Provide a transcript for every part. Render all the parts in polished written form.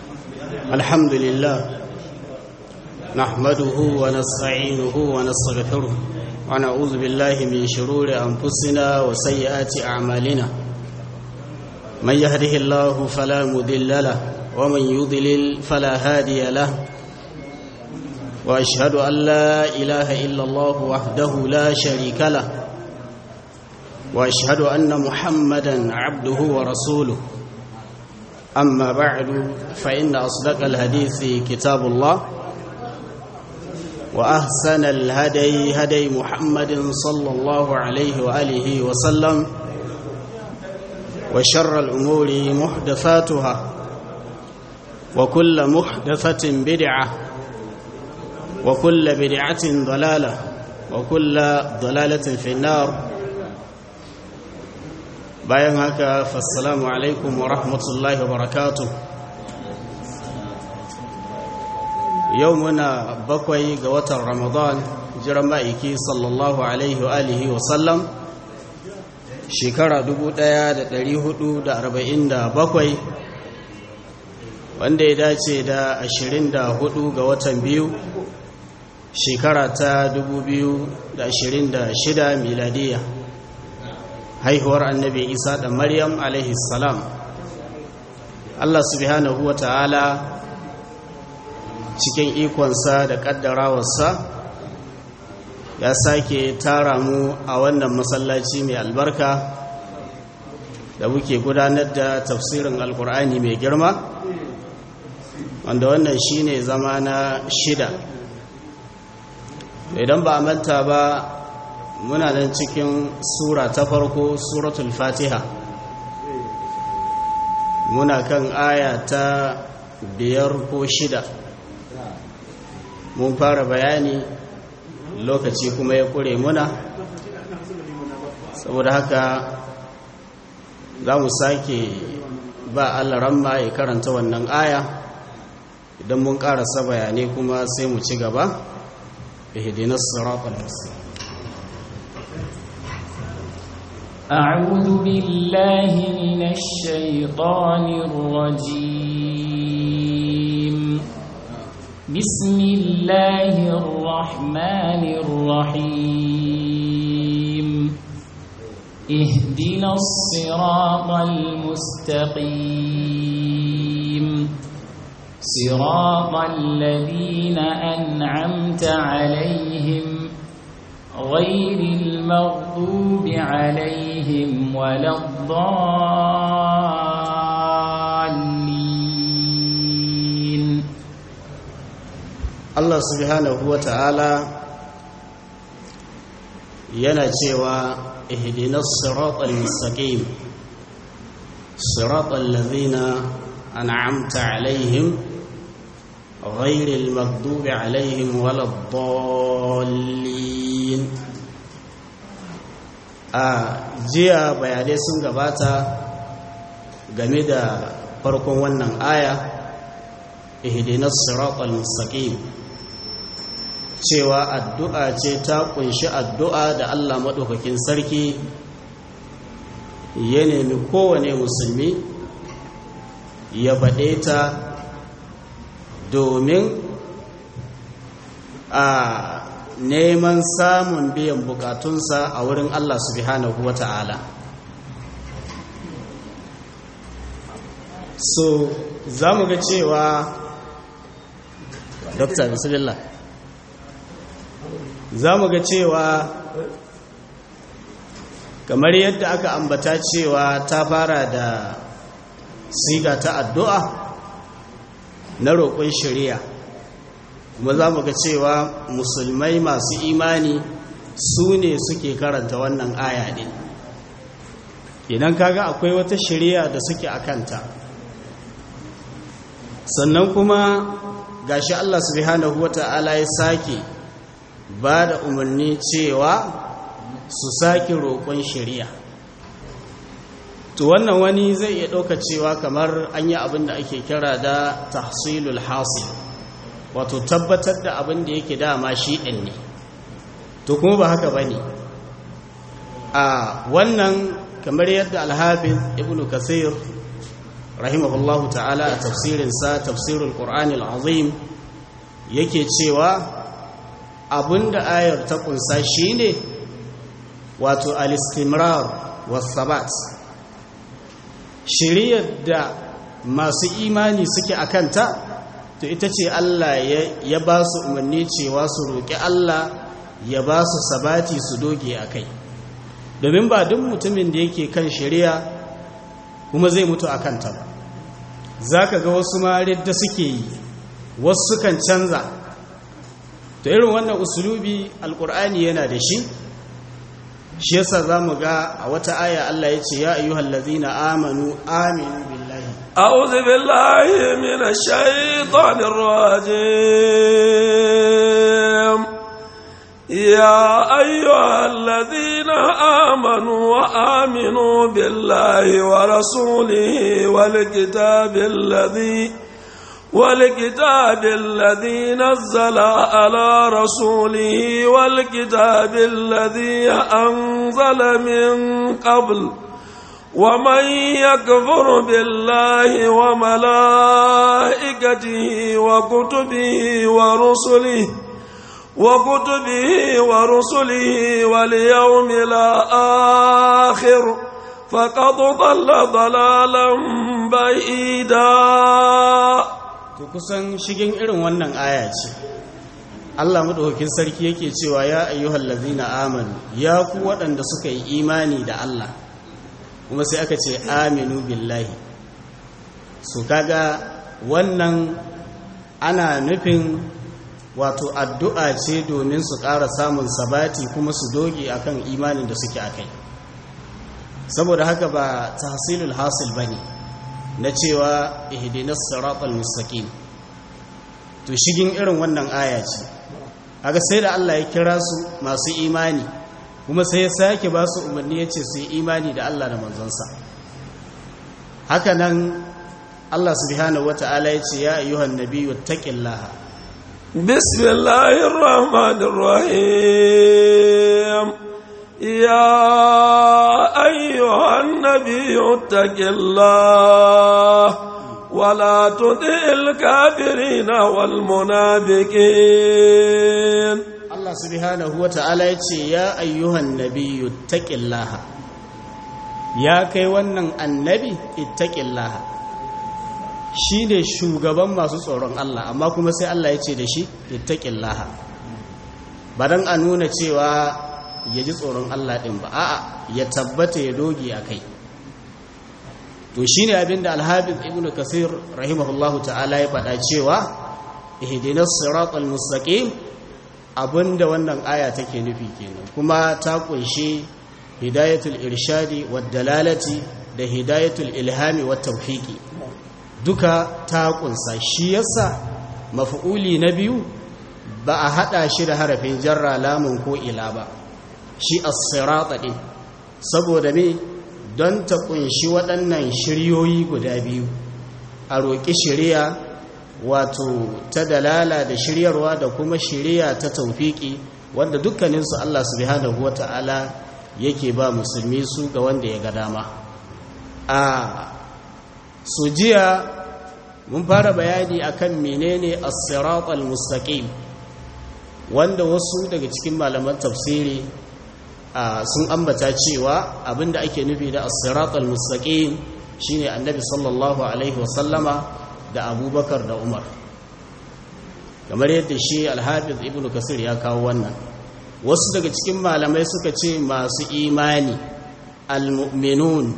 الحمد لله نحمده ونستعينه ونستغفره ونعوذ بالله من شرور أنفسنا وسيئات أعمالنا من يهده الله فلا مضل له ومن يضلل فلا هادي له وأشهد أن لا إله إلا الله وحده لا شريك له وأشهد أن محمدا عبده ورسوله أما بعد فإن أصدق الحديث كتاب الله وأحسن الهدي هدي محمد صلى الله عليه وآله وسلم وشر الأمور محدثاتها وكل محدثة بدعة وكل بدعة ضلالة وكل ضلالة في النار. bayan haka fassalamu alaikum wa rahmatullahi wa barakatuh. Yau muna 7 ga watan Ramadan jiran ma'aiki sallallahu alaihi wa alihi wa sallam shekara 1447 wanda ya dace da 24 ga watan biyu shekara ta 2026 miladiya, haihuwar annabi Isa da Maryam alaihi salam. Allah subhanahu wa ta'ala cikin ikonsa da kaddarawarsa ya sake tara mu a wannan masallaci mai albarka da muke gudanar da tafsirin alkur'ani mai girma, wanda wannan shine zama na 6. idan ba a manta ba, muna nan cikin sura ta farko, suratul fatiha. Muna kan aya ta 5 ko 6. Mun fara bayani, lokaci kuma ya kure muna, saboda haka za mu sake ba Allah ramma ya karanta wannan aya. Idan mun karasa bayanai kuma sai mu ci gaba. ihdinas siratal mustaqim. أعوذ بالله من الشيطان الرجيم. بسم الله الرحمن الرحيم. اهدنا الصراط المستقيم صراط الذين أنعمت عليهم غير المغضوب عليهم ولا الضالين. Allah subhanahu wa ta'ala yana cewa ihdinas siratal mustaqim siratal ladzina an'amta alaihim ghairil maghdubi alaihim waladdallin. A jiya bayanai sun gabata game da farkon wannan aya ihdinas siratal mustaqim, cewa addu'a ce ta kunshi addu'a da Allah madaukakin sarki ya nemi kowane musulmi ya faɗe ta domin a neman samun biyan bukatunsa a wurin Allah subhanahu wa ta'ala. So za mu ga cewa Dr. Bismillah, za mu ga cewa kamar yadda aka ambata cewa ta fara da siga ta addu'a na roƙon shari'a, kuma za mu ga cewa musulmai masu imani su ne suke karanta wannan aya ne. Idan kaga akwai wata shari'a da suke a kanta, sannan kuma gashi Allah subhanahu wata'ala ya sake ba da umarni cewa su sake roƙon shari'a. To wannan wani zai iya ɗauka cewa kamar an yi abin da ake kira da tahsilul hasil, wato tabbatar da abin da yake dama shi ɗin ne. To kuma ba haka ba ne. A wannan kamar yadda Al-Hafiz Ibn Kathir rahimahullahu ta'ala a tafsirinsa tafsirul qur'anil azim yake cewa abinda ayar ta kunsa shine wato al-istimrar was-sabat, shiriyar da masu imani suke akanta to ita ce Allah ya ba su umarni cewa su roƙi Allah ya ba su sabati su doge a kai, domin ba duk mutumin da yake kan shari'a kuma zai mutu a kanta ba. za ka ga wasu marid da suke yi, wasu kan canza. to irin wannan usulubi alkur'ani yana da shi yasa za mu ga a wata aya Allah ya ce ya ayyuhal ladzina amanu aminu billahi a'udhu billahi minash shaitanir rajim ya ayyuhal ladzina amanu wa aminu billahi wa rasulihi والكتاب الذي نزل على رسوله والكتاب الذي أنزل من قبل ومن يكفر بالله وملائكته وكتبه ورسله واليوم الآخر فقد ضل ضلالا بعيدا. to kusan shigin irin wannan aya ce Allah madaukakin sarki yake cewa ya ayyuhal ladzina amanu, ya ku waɗanda suka yi imani da Allah, kuma sai aka ce aminu billahi. so kaga wannan ana nufin wato addu'a ce domin su ƙara samun sabati kuma su doge akan imanin da suke akai. saboda haka ba tahsilul hasil bane na cewa ihdinas siratal mustaqim. to shigin irin wannan aya ce, kaga sai da Allah ya kira su masu imani kuma sai ya sake ba su umarni ya ce su yi imani da Allah da manzonsa. haka nan Allah subhanahu wata'ala ya ce ya ayyuhan nabiyyu taqillaha. bismillahir rahmanir rahim ya ayyuhan nabiyyu taqillaha ولا تطع الكافرين والمنافقين. الله سبحانه وتعالى يقول يا أيها النبي اتق الله. يا كي wannan annabi ittaqillaha, shine shugaban masu tsoron Allah, amma kuma sai Allah ya ce da shi ittaqillaha, ba dan a nuna cewa ya ji tsoron Allah din ba, a'a ya tabbata ya doge akai. to shine abinda al-Hafiz Ibn Kathir rahimahullahu ta'ala ya faɗa cewa ihdinas siratal mustaqim, abinda wannan aya take nufi kenan, kuma ta kunshi hidayatul irshadi wad dalalati da hidayatul ilhami wat tawfiqi, duka ta kunsa. shi yasa maf'uli na biyu ba a hada shi da harafin jarra lamun ko ila ba, shi as-sirata din, saboda me don ta kunshi waɗannan shiryoyi guda biyu, a roƙi shiriya wato ta dalala da shiryarwa da kuma shiriya ta tawfiki, wanda dukkaninsu Allah subhanahu wata'ala yake ba musulmi su ga wanda ya ga dama. a jiya mun fara bayani akan menene as-siratal mustaqim, wanda wasu daga cikin malaman tafsiri sun ambata cewa abinda ake nufi da as-siratal mustaqim shine annabi sallallahu alaihi wasallama da abubakar da umar, kamar yadda shi al-Hafiz Ibn Kathir ya kawo wannan. wasu daga cikin malamai suka ce masu imani al-mu'minun,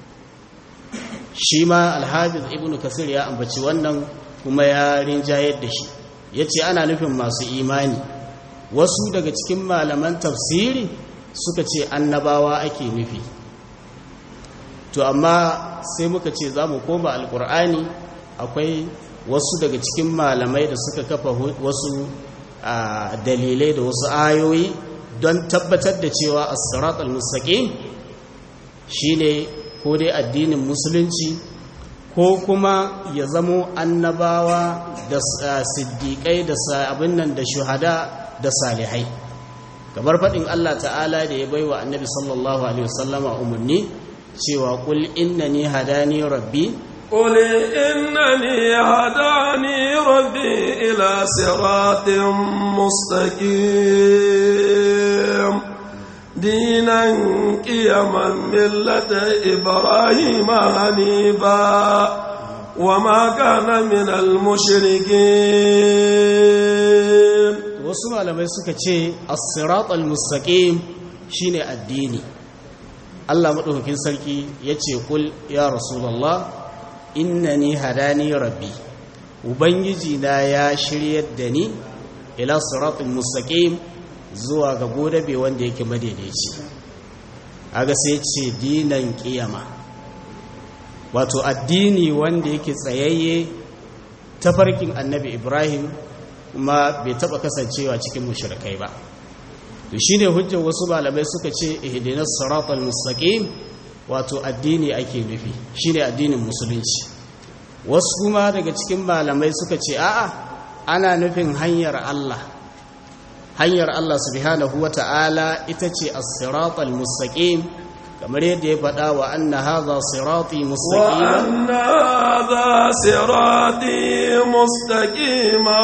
shi ma al-Hafiz Ibn Kathir ya ambaci wannan kuma ya rinjayar da shi, yace ana nufin masu imani. wasu daga cikin malaman tafsiri suka ce annabawa ake nufi. to amma sai muka ce za mu koma alkur'ani, akwai wasu daga cikin malamai da suka kafa wasu dalilai da wasu ayoyi don tabbatar da cewa as-siratal mustaqim shine ko dai addinin musulunci ko kuma ya zamo annabawa da siddiƙai da abin nan da shuhada da salihai, kamar faɗin Allah ta'ala da ya baiwa annabi sallallahu alaihi wasallama umarni cewa qul innani hadani rabbi قل إنني هداني ربي إلى صراط مستقيم دينا قيما ملة إبراهيم حنيفا وما كان من المشركين. wasu malamai suka ce as-sirat al-mustaqim shine addini. Allah madaukakin sarki yace kul ya rasulullah innani hadani rabbi, ubangiji na ya shiryar da ni ila siratal mustaqim, zuwa ga godabe wanda yake madaidaici. aga sai ce dinan qiyama, wato addini wanda yake tsayayye tafarkin annabi Ibrahim, kuma bai taba kasancewa cikin mushrikai ba. to shine hujjar wasu malamai suka ce ihdinas siratal mustaqim, wato addini ake nufi, shine addinin musulunci. wasu kuma daga cikin malamai suka ce a'a, ana nufin hanyar Allah. hanyar Allah subhanahu wata'ala ita ce as-siratal mustaqim, kamar yadda ya faɗa wa anna hadha sirati mustaqiman وأن هذا صراطي مستقيما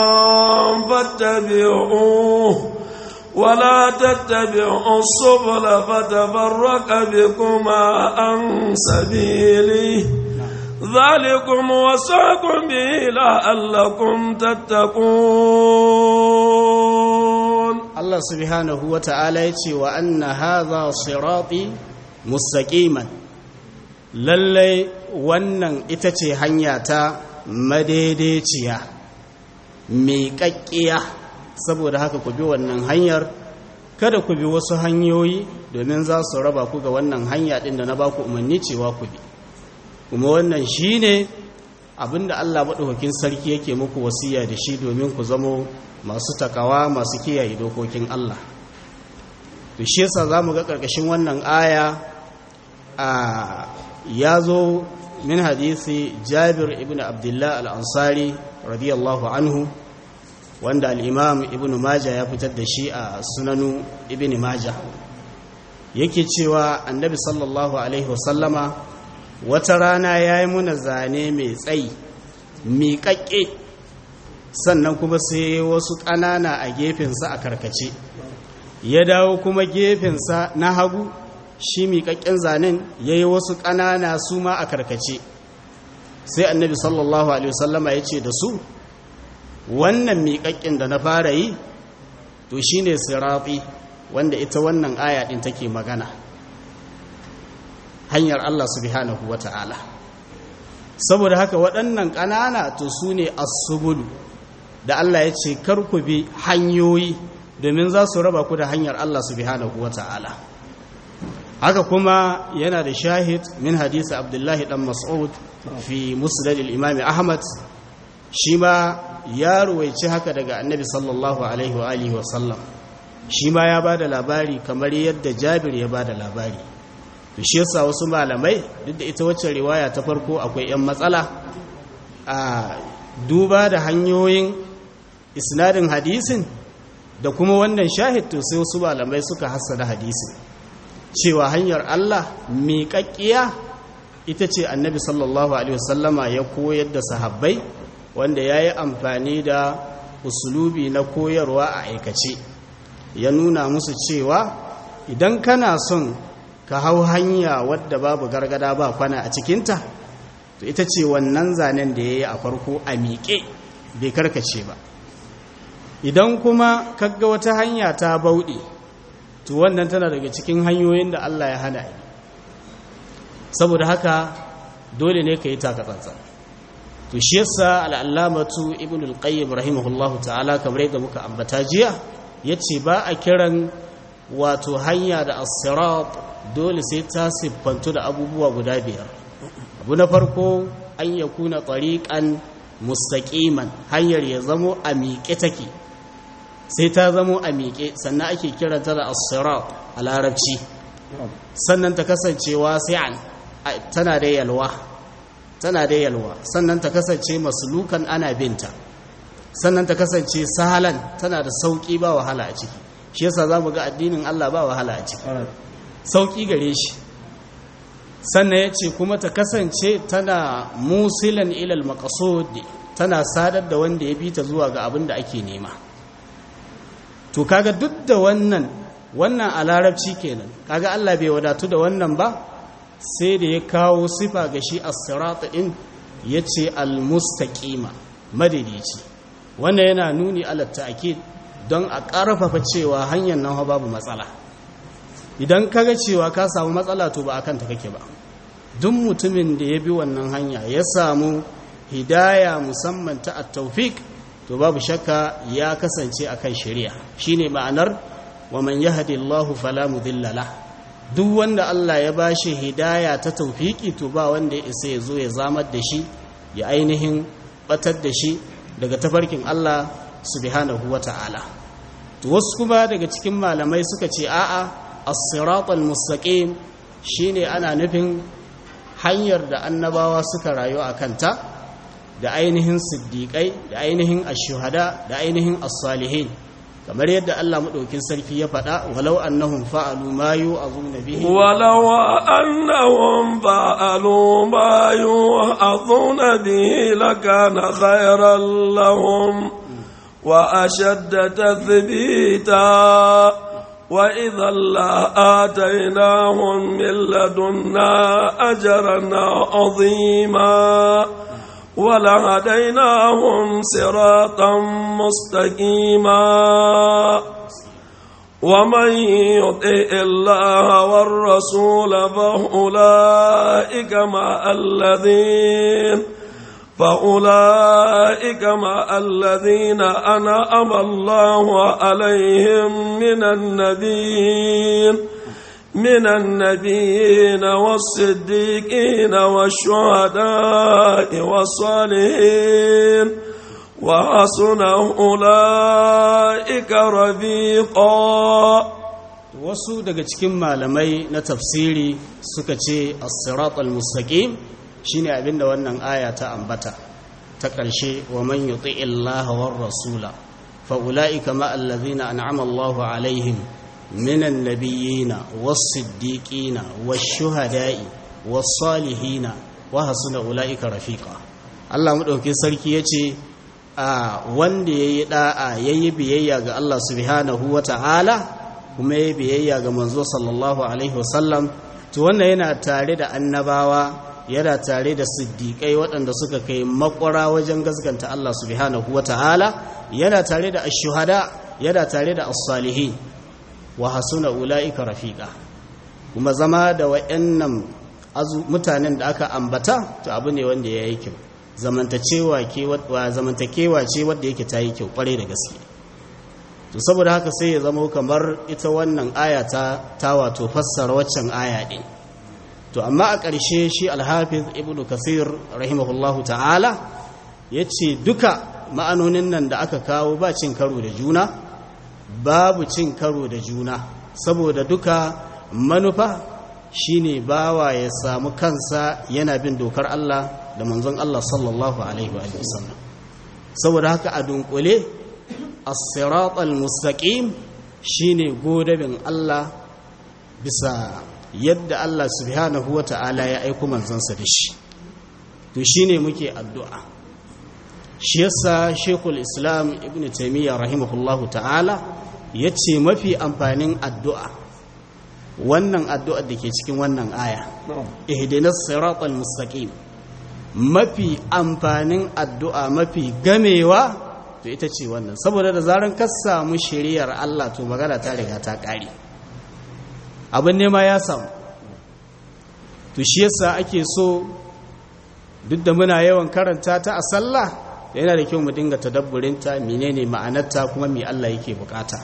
فاتبعوه ولا تتبعوا السبل فتفرق بكم عن سبيله ذلكم وصاكم به لعلكم تتقون. Allah subhanahu wata'ala ya ce wa anna hadha sirati mustaqiman, lallai wannan ita ce hanya ta madaidaiciya miƙaƙƙiya, saboda haka ku bi wannan hanyar, kada ku bi wasu hanyoyi domin za su raba ku ga wannan hanya ɗin da na ba ku umarni cewa ku bi. kuma wannan shine abinda Allah maɗaukakin sarki yake muku wasiya da shi, domin ku zamo masu takawa, masu kiyaye dokokin Allah. to shi yasa zamu ga ƙarƙashin wannan aya ya zo min hadisi Jabir ibn Abdullah al-Ansari radiyallahu anhu, wanda al-Imam Ibn Majah ya fitar da shi a Sunanu Ibn Majah. yake cewa annabi sallallahu alaihi wasallama wata rana yayi muna zane mai tsayi miƙaƙƙe, sannan kuma sai wasu ƙanana a gefensa a karkace, ya dawo kuma gefensa na hagu shi miƙaƙƙen zanen ya yi wasu ƙanana su ma a karkace. sai annabi sallallahu alaihi wasallama ya ce da su, wannan miƙaƙƙen da na fara yi to shi ne sirafi, wanda ita wannan aya ɗin take magana, hanyar Allah subhanahu wa ta'ala. saboda haka waɗannan ƙanana to su ne as-subulu da Allah ya ce kar ku bi hanyoyi domin za su raba ku da hanyar Allah subhanahu wa ta'ala. haka kuma yana da shahid min hadisi Abdullahi dan Mas'ud fi musnad al-Imam Ahmad, shi ma ya ruwaici haka daga annabi sallallahu alaihi wa alihi wa sallam. shi ma ya bada labari kamar yadda Jabir ya bada labari. to shi yasa wasu malamai, duk da ita wacce riwaya ta farko akwai 'yan matsala a duba da hanyoyin isnadin hadisin da kuma wannan shahid, to sai wasu malamai suka hassada hadisin cewa hanyar Allah miƙaƙƙiya ita ce annabi sallallahu alaihi wasallama ya koyar da sahabbai, wanda ya yi amfani da usulubi na koyarwa a aikace. ya nuna musu cewa idan kana son ka hau hanya wadda babu gargada ba kwana a cikinta, to ita ce wannan zanen da ya yi a farko a miƙe bai karkace ba. idan kuma kaga wata hanya ta bauɗe, to wannan tana daga cikin hanyoyin da Allah ya hana yi. saboda haka dole ne ka yi takatsantsan. to shi yasa al'allamatu ibn al-qayyim rahimahullahu ta'ala, kamar yadda muka ambata jiya, yace ba a kiran wato hanya da as-sirat dole sai ta siffantu da abubuwa guda biyar. abu na farko, an yakuna tariqan mustaqiman, hanyar ya zamo a miƙe take, sai ta zamo a miƙe sannan ake kiranta da as-sirat a larabci. sannan ta kasance wasi'an, tana da yalwa, sannan ta kasance maslukan, ana binta, sannan ta kasance sahalan, tana da sauki ba wahala a ciki. shi yasa zamu ga addinin Allah ba wahala a ciki, sauki gare shi. sannan ya ce kuma ta kasance tana musilan ilal maqsud, tana sadar da wanda ya bi ta zuwa ga abin da ake nema. To kaga duk da wannan a larabci kenan, kaga Allah bai wadatu da wannan ba, sai da ya kawo sifa ga shi as-sirat din, yace al-mustaqima, madaidaici. Wannan yana nuni ala ta'kid don a ƙarfafa cewa hanyar nan babu matsala. Idan kaga cewa ka samu matsala to ba akan ta kake ba. Duk mutumin da ya bi wannan hanya ya samu hidaya musamman ta at-tawfiq, to babu shakka ya kasance akan shari'a. Shine ma'anar wa man yahdillahu fala mudilla lah. Duk wanda Allah ya bashi hidaya ta tawfiki, to ba wanda ya isa ya zo ya zamar da shi, ya ainihin batar da shi daga tafarkin Allah subhanahu wata'ala. To wasu kuma daga cikin malamai suka ce a'a, as-siratal mustaqim shine ana nufin hanyar da annabawa suka rayu a kanta, da ainihin siddiƙai, da ainihin ashuhada, da ainihin as-salihin, kamar yadda Allah madaukin sarki ya faɗa, walau annahum fa'alu ma yu'azuna bihi lakana khayran lahum wa ashadda tathbita وَإِذًا لَّآتَيْنَاهُم مِّن لَّدُنَّا أَجْرًا عَظِيمًا وَلَهَدَيْنَاهُمْ صِرَاطًا مُّسْتَقِيمًا وَمَن يُطِعِ اللَّهَ وَالرَّسُولَ فأولئك مع الذين أنعم الله عليهم من النبيين والصديقين والشهداء والصالحين وحسن أولئك رفيقا. wasu daga cikin malamai na tafsiri suka ce as-siratal mustaqim shine abinda wannan aya ta ambata ta ƙarshe, wa man yuti illaha war rasula fa ulaika ma allazina an'ama Allahu alaihim minan nabiyina was-siddiqina wash-shuhada'i was-salihina wa hasuna ulaika rafiqa. Allah madaukakin sarki yace wanda yayi da'a yayi biyayya ga Allah subhanahu wata'ala kuma yayi biyayya ga manzo sallallahu alaihi wasallam, to wannan yana tare da annabawa, yana tare da siddiƙai waɗanda suka kai makwara wajen gaskanta Allah subhanahu wata'ala, yana tare da ashuhada, yana tare da as-salihin, wa hasuna ulaika rafiqa. Kuma zama da wayannan mutanen da aka ambata to abu ne wanda yayi kyau, zamantakewa ce wanda yake ta yi kyau kwarai da gaske. To saboda haka sai ya zama kamar ita wannan aya ta wato fassara waccan aya din. To amma a ƙarshe shi al-Hafiz Ibn Kathir rahimahullahu ta'ala yace duka ma'anonin nan da aka kawo ba cin karo da juna, babu cin karo da juna, saboda duka manufa shine bawa ya samu kansa yana bin dokar Allah da manzon Allah sallallahu alaihi wa sallam. Saboda haka a dunkule as-siratal mustaqim shine godabin Allah bisa yadda Allah subhanahu wa ta'ala ya aiko manzansa da shi. To shine muke addu'a. Shi yasa Sheikhul Islam Ibn Taymiyyah rahimahullahu ta'ala yace mafi amfanin addu'a, wannan addu'ar da ke cikin wannan aya, ihdinas siratal mustaqim, mafi amfanin addu'a, mafi gamewa, to ita ce wannan. Saboda da zaran ka samu shiriyar Allah to magana ta riga ta ƙare, abin nema ya samu. To shi yasa ake so, duk da muna yawan karanta ta a sallah, yana da kyau mu dinga tadabburinta, menene ma'anarta kuma me Allah yake bukata.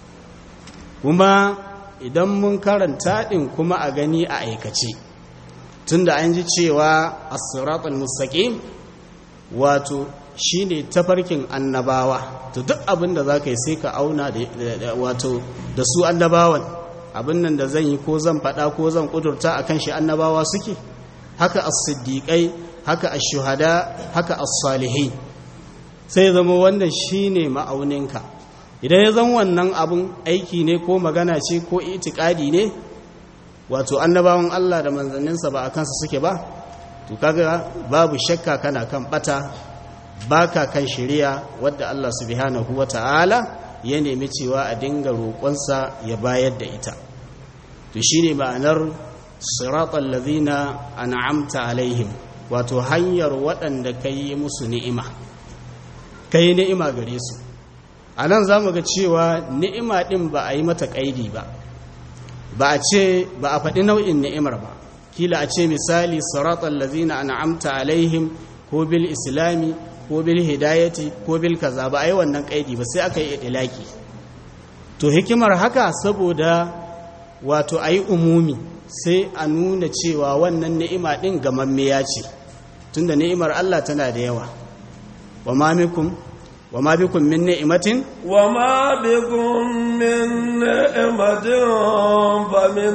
Kuma idan mun karanta din kuma a gani a aikace, tunda an ji cewa as-siratal mustaqim wato shine tafarkin annabawa, to duk abin da zaka yi sai ka auna wato da su annabawan, abin nan da zan yi ko zan faɗa ko zan kudurta akan shi annabawa suke, haka as-siddiqai, haka ash-shuhada, haka as-salihin. Sai zama wannan shine ma'auninka. Idan ya zama wannan abun aiki ne ko magana ce ko itikadi ne, wato annabawan Allah da manzanninsa ba a kansa suke ba to kaga babu shakka kana kan bata baka kan shari'a wadda Allah subhanahu wata'ala ya nemi cewa a dinga roƙonsa ya bayar da ita to shine ma'anar siratal ladhina an'amta alaihim wato hanyar waɗanda kai musu ni'ima kai ni'ima gare su anan zamu ga cewa ni'ima din ba a yi mata kaidi ba ba a faɗi nau'in ni'imar ba kila a ce misali siratal ladhina an'amta alaihim ko bil islami ko bil hidayati ko bil kaza ba ai wannan kaidi ba sai aka yi idlaki to hikimar haka saboda wato ayi umumi sai a nuna cewa wannan ni'ima din gamammiya ce tunda ni'imar Allah tana da yawa wama bikum min ni'matin wama bikum min ni'matin fa min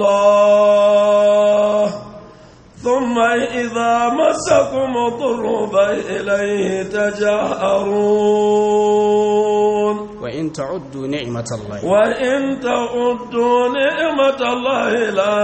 Allah ثم إذا مسكم الضر فإليه تجأرون وإن تعدوا نعمة الله لا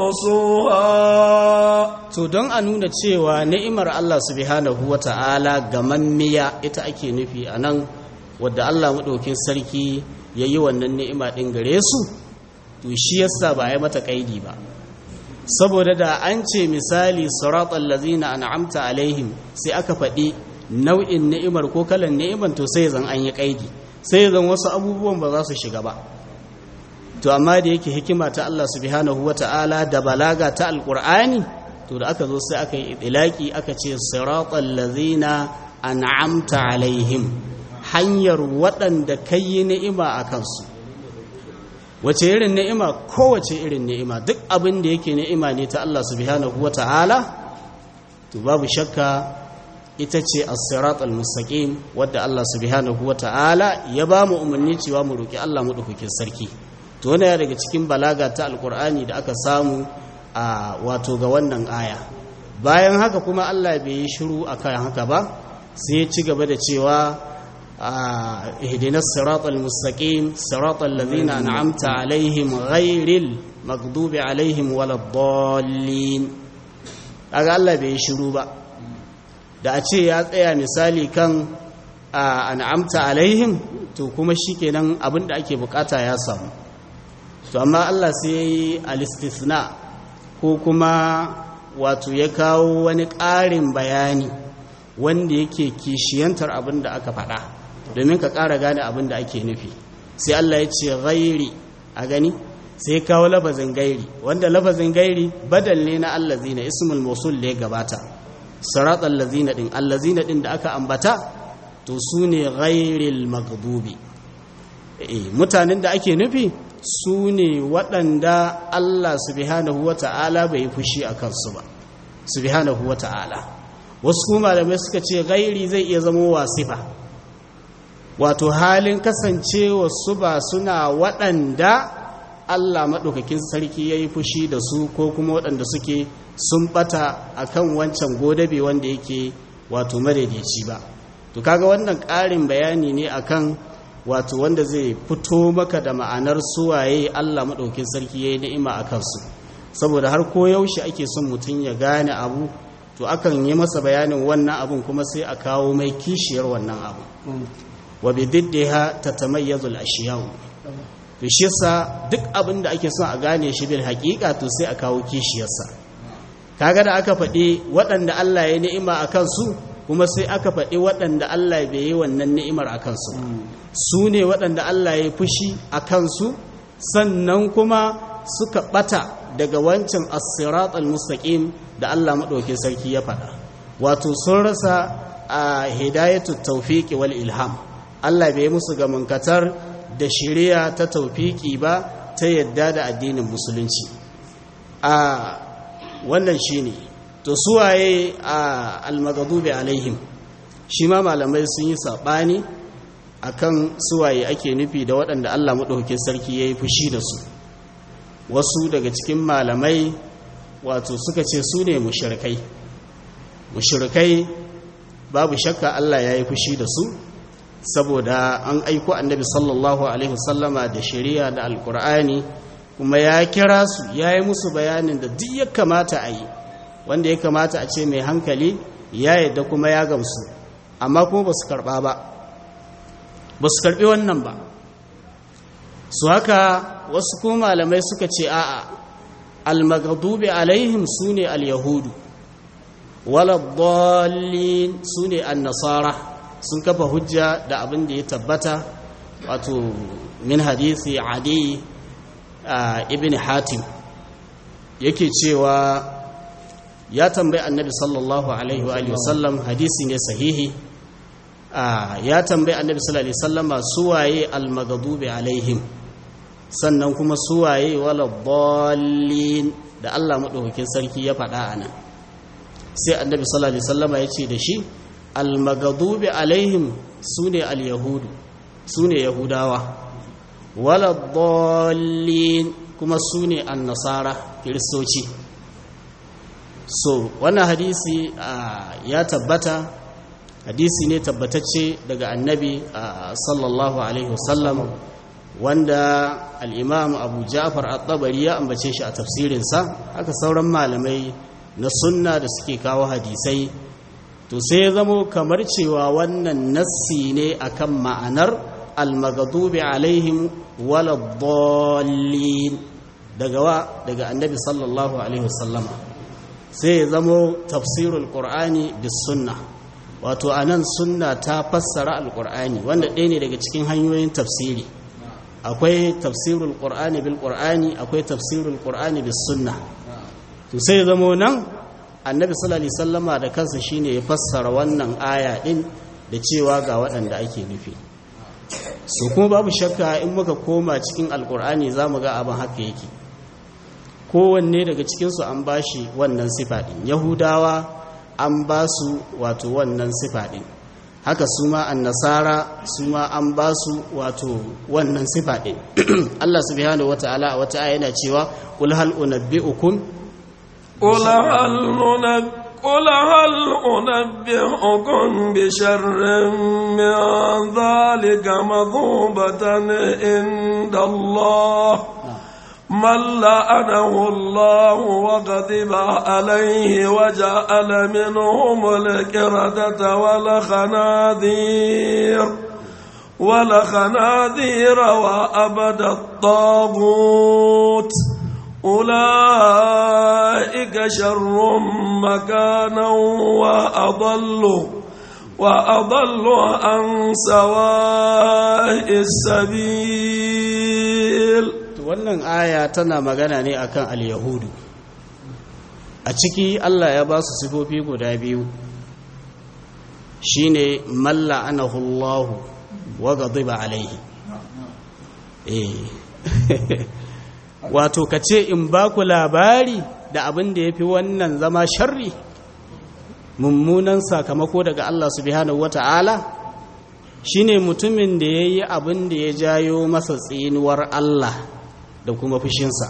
تحصوها to don a nuna cewa ni'imar Allah subhanahu wata'ala gamammiya ita ake nufi anan wadda Allah madaukin sarki yayi wannan ni'ima din gare su to shi yasa ba ya mata kaidi ba saboda da an ce misali siratal ladzina an'amta alaihim sai aka faɗi nau'in ni'imar ko kalan ni'imar to sai zan an yi kaidi sai zan wasu abubuwan ba za su shiga ba to amma da yake hikima ta Allah subhanahu wata'ala da balaga ta alqur'ani to da aka zo sai aka yi idlaki aka ce siratal ladzina an'amta alaihim hanyar waɗanda kai ni'ima akan su wace irin ni'ima kowace irin ni'ima duk abin da yake ni'ima ne ta Allah subhanahu wata'ala to babu shakka ita ce as-siratal mustaqim wadda Allah subhanahu wata'ala ya ba mu umarni cewa mu roki Allah madaukakin sarki to wannan ya daga cikin balaga ta alqur'ani da aka samu a wato ga wannan aya bayan haka kuma Allah bai yi shiru akan haka ba sai ya ci gaba da cewa اهدنا الصراط المستقيم صراط الذين أنعمت عليهم غير المغضوب عليهم ولا الضالين aga Allah bai shiru ba da a ce ya tsaya misali kan an'amta alaihim to kuma shikenan abinda ake bukata ya samu to amma Allah sai yayi al-istithna ko kuma wato ya kawo wani ƙarin bayani wanda yake kishiyantar abinda aka faɗa domin ka ƙara gane abin da ake nufi sai Allah ya ce ghairi a gani sai kawo lafazin gairi wanda lafazin gairi badal ne na allazina ismul mawsul da ya gabata siratal lazina din allazina din da aka ambata to sune ghairil maghdubi mutanen da ake nufi sune waɗanda Allah subhanahu wata'ala bai fushi akan su ba subhanahu wata'ala wasu malamai suka ce gairi zai iya zama wasifa wato halin kasancewa su ba suna waɗanda Allah maɗaukakin sarki ya yi fushi da su ko kuma waɗanda suke sun ɓata a kan wancan godabe wanda yake wato madaidaici ba to kaga wannan ƙarin bayani ne akan wato wanda zai fito maka da ma'anar suwaye Allah maɗaukakin sarki ya yi ni'ima a kansu saboda har ko yaushe ake son mutum ya gane abu to akan yi masa bayanin wannan abun kuma sai a kawo mai kishiyar wannan abu wa bididdiha tatamayyazu al-ashya'u to shi yasa duk abin da ake son a gane shi bil haqiqa to sai a kawo kishiyarsa kaga da aka faɗi waɗanda Allah ya ni'ima akan su kuma sai aka faɗi waɗanda Allah bai yi wannan ni'imar akan su su ne waɗanda Allah ya fushi akan su sannan kuma suka bata daga wancan as-siratal mustaqim da Allah madaukakin sarki ya faɗa wato sun rasa a hidayatut tawfiqi wal ilham Allah bai musu ga munkatar da shari'a ta taufiki ba ta yadda da addinin musulunci a wannan shine to suwaye a almagadubi alaihim shi ma malamai sun yi sabani akan suwaye ake nufi da waɗanda Allah madaukakin sarki yayi fushi da su wasu daga cikin malamai wato suka ce su ne mushrikai babu shakka Allah yayi fushi da su saboda an aiko annabi sallallahu alaihi wasallama da shari'a da alkur'ani kuma ya kira su ya yi musu bayanin da duk ya kamata a yi, wanda ya kamata a ce mai hankali ya yadda kuma ya gamsu, amma kuma ba su karɓa ba, ba su karɓi wannan ba. Su haka wasu kuma malamai suka ce a'a, al-maghdubi alaihim su ne al-yahudu, wala dallin su ne an-nasara. Sun kafa hujja da abin da ya tabbata, wato min hadisi Adi ibn Hatim yake cewa ya tambayi annabi sallallahu alaihi wa sallam, hadisi ne sahihi, ya tambayi annabi sallallahu alaihi wasallama suwaye al-maghdubi alaihim, sannan kuma suwaye wala dallin da Allah madaukakin sarki ya faɗa anan. Sai annabi sallallahu alaihi wasallama ya ce da shi, al-maghdubi alaihim sune al-yahudu, sune yahudawa, wala dallin kuma sune an-nasara, kiristoci. So wannan hadisi ya tabbata, hadisi ne tabbatacce daga annabi sallallahu alaihi wasallam, wanda al-imam Abu Ja'far at-Tabari ya ambace shi a tafsirinsa, haka sauran malamai na sunna da suke kawo hadisai. To sai ya zamo kamar cewa wannan nassi ne akan ma'anar al-maghdubi alaihim wala dallin daga annabi sallallahu alaihi wasallama. Sai ya zamo tafsirul qur'ani bis sunnah, wato anan sunna ta fassara al-qur'ani, wanda ɗaya ne daga cikin hanyoyin tafsiri. Akwai tafsirul qur'ani bil qur'ani, akwai tafsirul qur'ani bis sunnah. To sai ya zamo nan annabi sallallahu alaihi wasallama da kansa shine ya fassara wannan aya din da cewa ga waɗanda ake nufi. So kuma babu shakka in muka koma cikin alkur'ani zamu ga abin haka yake. Kowanne daga cikin su an bashi wannan sifa din. Yahudawa an ba su wato wannan sifa din. Haka su ma annasara su ma an ba su wato wannan sifa din. Allah subhanahu wataala a wata aya yana cewa qul hal unabbiukum قل هل أنبئكم بشر من ذلك مثوبة عند الله من لعنه الله وغضب عليه وجعل منهم القردة والخناذير وعبد الطاغوت أولئك شر مكانا وأضل عن سواء السبيل. wannan aya tana magana ne akan al-yahudu. A ciki Allah ya ba su sifofi guda biyu, shine man la'anahu Allah wa ghadiba alaihi. Wato ka ce in ba ku labari da abin da ya fi wannan zama sharri, mummunan sakamako daga Allah subhanahu wata'ala, shine mutumin da ya yi abin da ya jayo masa tsinuwar Allah da kuma fushinsa.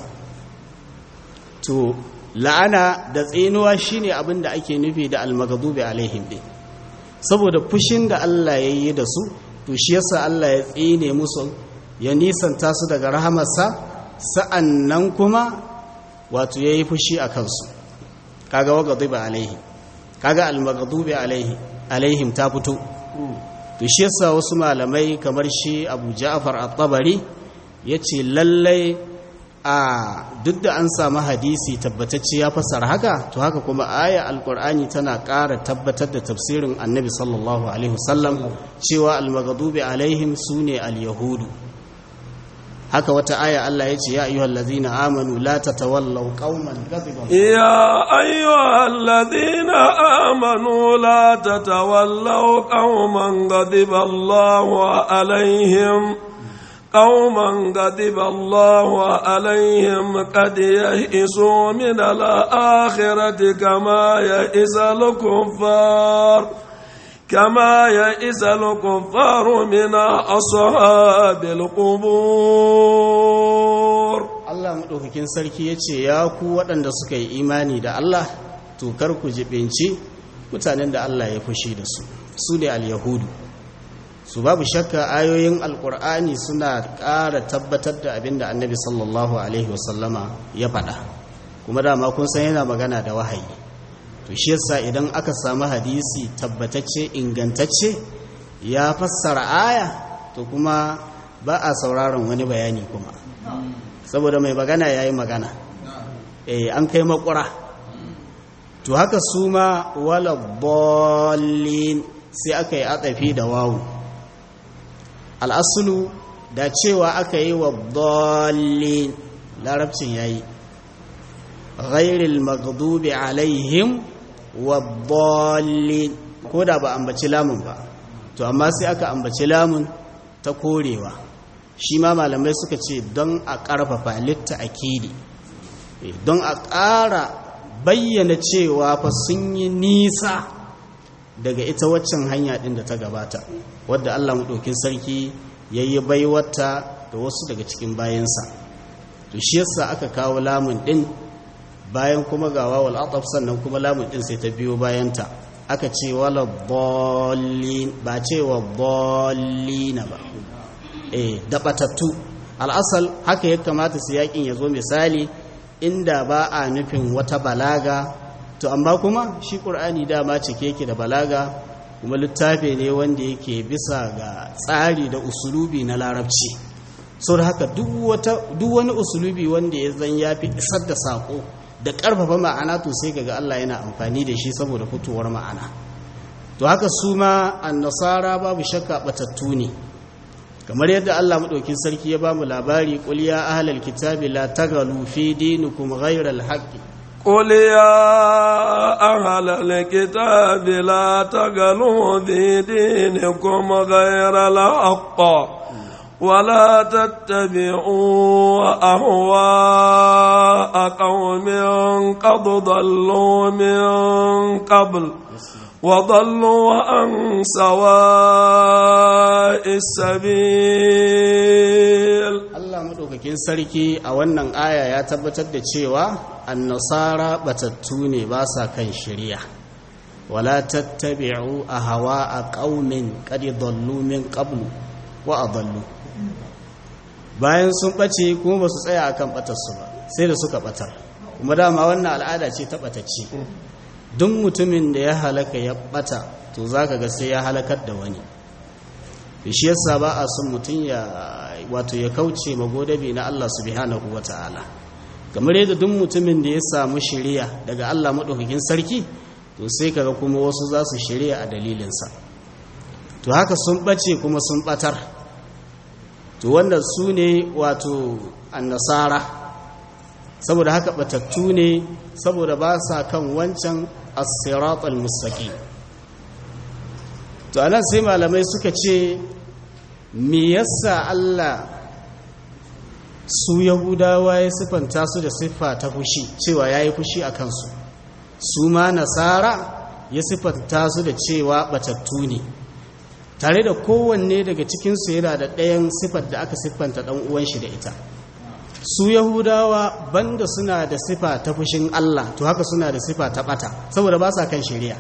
To la'ana da tsinuwa shine abin da ake nufi da al-maghdubi alaihim din, saboda fushin da Allah ya yi da su, to shi yasa Allah ya tsine musu, ya nisanta su daga rahamarsa, sa'an nan kuma wato ya yi fushi a kansu. Kaga waghadiba alaihim, kaga al-maghdubi alaihim ta fito. To shi yasa wasu malamai kamar shi Abu Ja'far at-Tabari yace lallai duk da an samu hadisi tabbatacce ya fassara haka, to haka kuma aya al-Qur'ani tana ƙara tabbatar da tafsirin Annabi sallallahu alaihi wasallam cewa al-maghdubi alaihim sune al-yahudu. haka wata aya Allah ya ce ya ayyuhal ladzina amanu la tatawallaw qauman ghadiba ya ayyuhal ladzina amanu la tatawallaw qauman ghadiba Allahu alaihim قوما غضب الله عليهم قد يئسوا من الآخرة كما يئس الكفار من أصحاب القبور. Allah madaukakin sarki yace ya ku waɗanda suka yi imani da Allah to kar ku jibinci mutanen da Allah ya fushi da su ne al-yahudu. su babu shakka ayoyin alkur'ani suna ƙara tabbatar da abin da annabi sallallahu alaihi wasallama ya faɗa, kuma dama kun san yana magana da wahayi. To shi yasa idan aka samu hadisi tabbatacce ingantacce ya fassara aya, to kuma ba a sauraron wani bayani kuma, saboda mai magana yayi magana, an kai makura. To haka su ma wala dallin sai aka yi atsafi da wawu. Al'asulu da cewa aka yi wa dallin, larabcin yayi ghairil maghdubi alaihim wa dallin, ko da ba ambaci lamun ba, to amma sai aka ambaci lamun ta korewa. Shi ma malamai suka ce don a ƙarfafa litta akidi, don a ƙara bayyana cewa fa sun yi nisa daga ita waccan hanya ɗin da ta gabata, wadda Allah maɗaukin sarki ya yi baiwata da wasu daga cikin bayansa. To shi yasa aka kawo lamun ɗin bayan kuma ga wawal ataf, sannan kuma lamun ɗin sai ta biyo bayanta, aka ce wala dallin, ba ce wa dallina ba, da batattu. Al'asal haka ya kamata su yakin ya zo, misali inda ba a nufin wata balaga, to amma kuma shi ƙur'ani dama cike yake da balaga, kuma littafi ne wanda yake bisa ga tsari da usulubi na larabci. Sau da haka duk wani usulubi wanda ya zan ya fi isar da saƙo da ƙarfafa ma'ana, to sai ga Allah yana amfani da shi saboda fitowar ma'ana. To haka su ma annasara babu shakka batattu ne, kamar yadda Allah maɗaukin sarki ya ba mu labari, qul ya ahlal kitabi la taghalu fi dinikum ghayra al-haqqi. قل يا أهل الكتاب لا تغلوا في دينكم غير الحق ولا تتبعوا أهواء قوم قد ضلوا من قبل وضلوا عن سواء السبيل. Allah madaukakin sarki a wannan aya ya tabbatar da cewa annasara batattu ne, ba sa kan shari'a. Wala tattabi'u ahwa'a qaumin qad dallu min qablu wa adallu. Bayan sun bace kuma ba su tsaya akan batarsu ba, sai da suka batar. Kuma dama wannan al'ada ce ta batacci. Duk mutumin da ya halaka ya bata, to zaka ga sai ya halakar da wani. Shi yasa ba a son mutum ya kauce magodabi na Allah subhanahu wata'ala. Kamar yadda duk mutumin da ya samu shiriya daga Allah madaukakin sarki, to sai kaga kuma wasu za su shiriya a dalilinsa. To haka sun bace kuma sun batar. To wanda su ne annasara, saboda haka batattu ne, saboda ba sa kan wancan as-siratal mustaqim. To anan sai malamai suka ce, me yasa Allah su Yahudawa ya sifanta su da siffa ta fushi, cewa yayi fushi a kansu, su ma Nasara ya sifanta su da cewa batattu ne, tare da kowanne daga cikinsu yana da ɗayan siffar da aka siffanta ɗan uwan shi da ita. Su Yahudawa banda suna da siffa ta fushin Allah, to haka suna da siffa ta ɓata, saboda ba sa kan shari'a.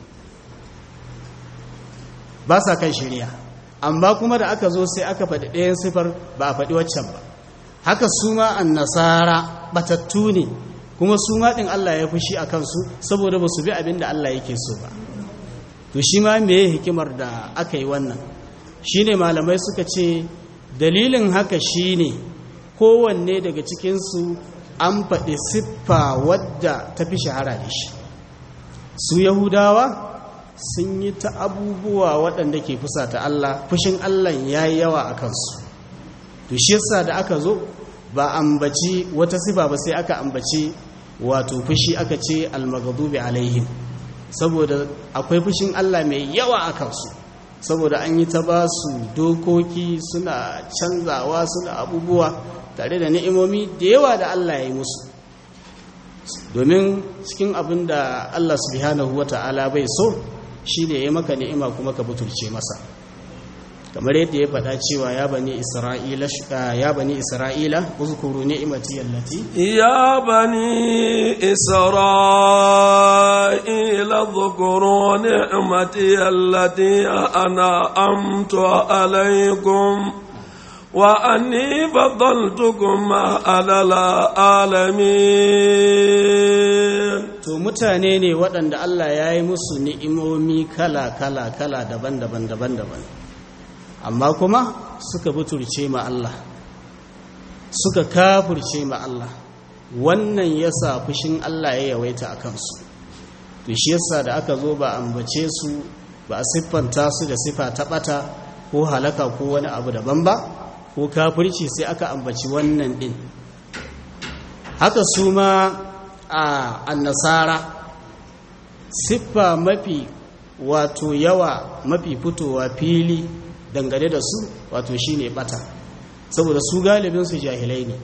Ba sa kan shari'a, amma kuma da aka zo sai aka faɗi ɗayan siffar, ba a faɗi waccan ba. Haka su ma annasara batattu ne, kuma su ma ɗin Allah ya fushi a kansu saboda ba su bi abin da Allah yake so ba. To shi ma meye hikimar da aka yi wannan? Shi ne malamai suka ce dalilin haka shi ne kowanne daga cikinsu an faɗi siffa wadda ta fi shahara da shi. Su Yahudawa sun yi ta abubuwa waɗanda ke fusata Allah, fushin Allah ya yi yawa a kansu. To shi yasa da aka zo ba ambaci wata sifa ba, sai aka ambaci fushi, aka ce al-maghdubi alaihim, saboda akwai fushin Allah mai yawa a kansu, saboda an yi ta ba su dokoki, suna canzawa, suna abubuwa tare da ni'imomi da yawa da Allah ya yi musu. Domin cikin abin da Allah subhanahu wata'ala bai so shi ne ya maka ni'ima kuma ka butulce masa. kamar yadda ya faɗa cewa ya bani isra'ila uzkuru ni'mati allati ya bani isra'ila dhkuru ni'mati allati an'amtu alaykum wa anni faddaltukum ala alamin. To mutane ne waɗanda Allah ya yi musu ni'imomi kala daban-daban, amma kuma suka butulce ma Allah, suka kafirce ma Allah. Wannan yasa fushin Allah ya yawaita a kansu. To shi yasa da aka zo ba ambace su, ba a siffanta su da sifa ta ɓata ko halaka ko wani abu daban ba, ko kafirci, sai aka ambaci wannan ɗin. Haka su ma a annasara, siffa mafi wato yawa, mafi fitowa fili dangane da su wato shine bata, saboda su galibin su jahilai ne.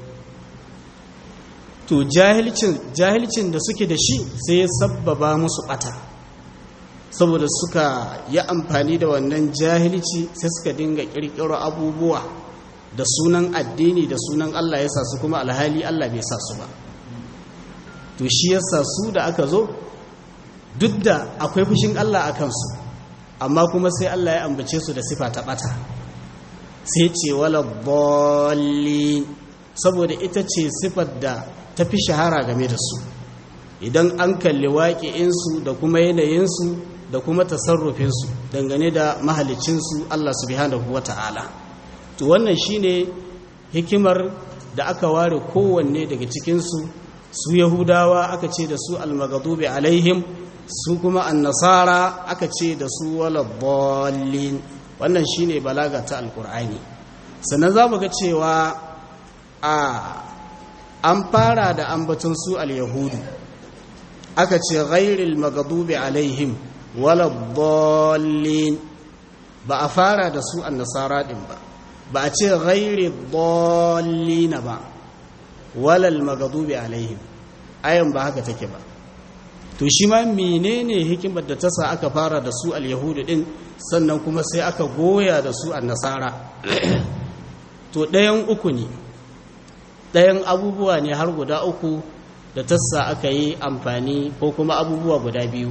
To jahilcin da suke da shi sai ya sabbaba musu bata, saboda suka yi amfani da wannan jahilci sai suka dinga kirkiro abubuwa da sunan addini da sunan Allah ya sa su, kuma alhali Allah bai sa su ba. To shi yasa su da aka zo, duk da akwai fushin Allah a kansu, amma kuma sai Allah ya ambace su da sifa ta bata, sai ce wala dallin, saboda ita ce sifar da ta fi shahara game da su. Idan an kalli waƙi'insu da kuma yanayinsu da kuma tasarrufinsu dangane da mahalicinsu Allah subhanahu wa ta'ala. To wannan shine hikimar da aka ware kowanne daga cikinsu. Su Yahudawa aka ce da su almagadubi alaihim, su kuma annasara aka ce da su waladdallin. Wannan shine balaga ta alkur'ani. Sannan za mu ga cewa an fara da ambaton su alyahudu, aka ce ghairil magadubi alaihim waladdallin, ba a fara da su annasara din ba, ba a ce ghairil dallina ba, walal magadubi alaihim, ayan ba haka take ba. To shi ma menene hikimar da ta sa aka fara da su al-yahudu din, sannan kuma sai aka goya da su an-nasara? To ɗayan uku ne, ɗayan abubuwa ne har guda uku da ta sa aka yi amfani, ko kuma abubuwa guda biyu.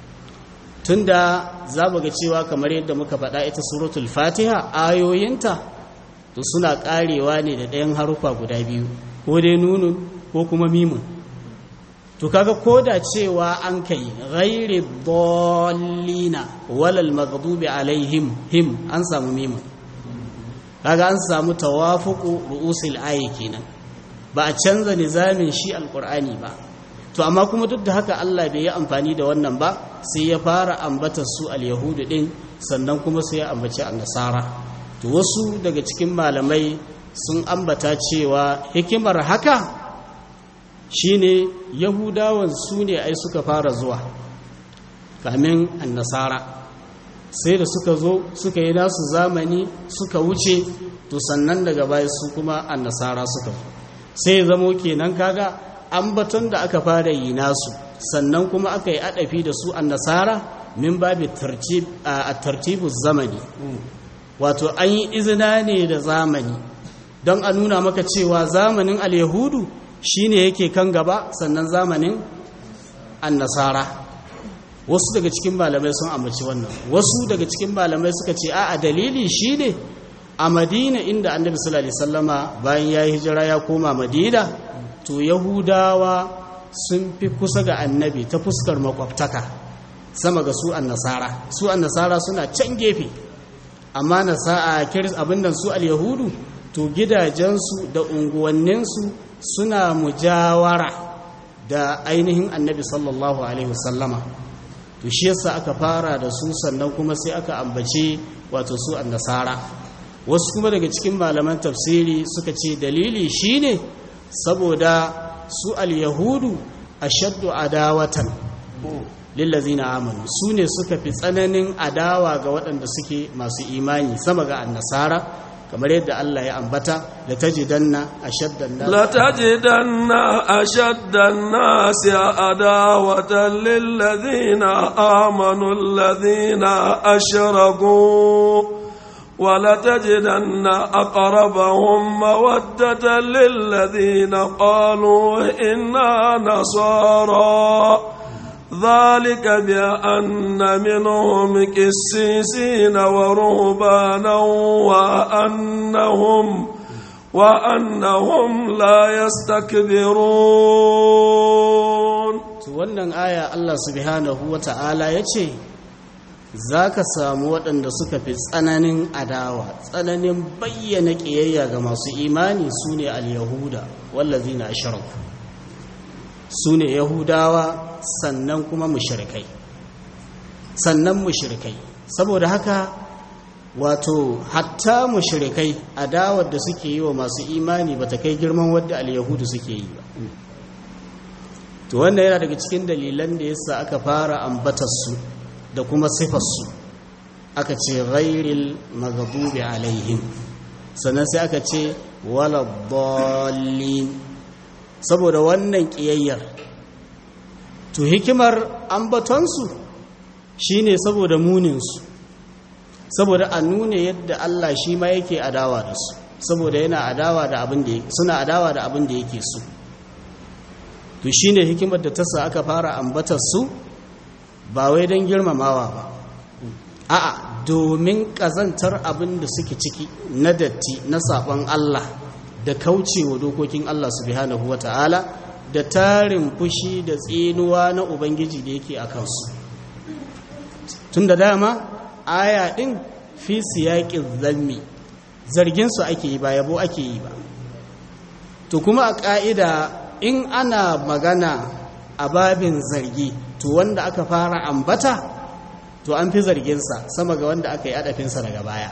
Tunda za mu ga cewa kamar yadda muka faɗa, ita suratul fatiha ayoyinta to suna ƙarewa ne da ɗayan harufa guda biyu, ko dai nunun ko kuma mimun. To kaga koda cewa an kai ghairi dallina walal maghdubi alaihim, him an samu mimun, kaga an samu tawafuqu ru'usil ayi kenan, ba a canza nizamin shi alqur'ani ba. To amma kuma duk da haka Allah bai yi amfani da wannan ba, sai ya fara ambata su al-yahudu din, sannan kuma sai ya ambaci an-nasara. To wasu daga cikin malamai sun ambata cewa hikimar haka shine yahudawan su ne ai suka fara zuwa kamin annasara, sai da suka zo suka yi nasu zamani suka wuce, to sannan daga baya su kuma annasara suka zo, sai zamo kenan kaga ambaton da aka fara yi nasu, sannan kuma aka yi adafi da su annasara min babi tartibu zamani, wato an yi izina ne da zamani don a nuna maka cewa zamanin al-yahudu shine yake kan gaba, sannan zamanin annasara. Wasu daga cikin malamai sun ambaci wannan, wasu daga cikin malamai suka ce a dalili shine a Madina, inda Annabi sallallahu alaihi wasallama bayan ya hijira ya koma Madina, to Yahudawa sun fi kusa ga Annabi ta fuskar makwabtaka sama ga su annasara. Su annasara suna can gefe, amma abin nan su al-yahudu to gidajensu da unguwanninsu suna mujawara da ainihin Annabi sallallahu alaihi wasallama. To shi yasa aka fara da su, sannan kuma sai aka ambace wato su annasara. Wasu kuma daga cikin malaman tafsiri suka ce dalili shine saboda su al-yahudu ashaddu adawatan lillazina amanu, su ne suka fi tsananin adawa ga waɗanda suke masu imani sama ga annasara, kamar yadda Allah ya ambata, la tajidanna ashaddan nasi adawatan lillazina amanu allazina ashraku ولتجدن أقربهم مودة للذين قالوا إنا نصارى ذلك بأن منهم قسيسين ورهبانا وأنهم لا يستكبرون. wannan aya Allah subhanahu wata'ala yace zaka samu waɗanda suka fi tsananin adawa, tsananin bayyana ƙiyayya ga masu imani sune al-yahuda wallazina ashraku, sune yahudawa sannan kuma mushrikai, saboda haka wato hatta mushrikai adawar da suke yi wa masu imani bata kai girman wadda al-yahudu suke yi ba. to wannan yana daga cikin dalilan da yasa aka fara ambatar su da kuma sifar su, aka ce ghairil maghdubi alaihim, sannan sai aka ce waladdallin, saboda wannan kiyayyar. to hikimar ambaton su shine saboda munin su, saboda a nuna yadda Allah shi ma yake adawa da su, saboda yana adawa da abin da suna adawa da abin da yake so. to shine hikimar da ta sa aka fara ambatar su, ba wai don girmamawa ba, a'a domin kazantar abin da suke ciki na datti na saban Allah da kaucewa dokokin Allah subhanahu wata'ala da tarin fushi da tsinuwa na ubangiji da yake a kansu. tun da dama aya ɗin fi siyaƙin zammi, zarginsu ake yi ba yabo ake yi ba. to kuma a ƙa'ida in ana magana a babin zargi, to wanda aka fara ambata to an fi zarginsa sama ga wanda aka yi adafinsa daga baya.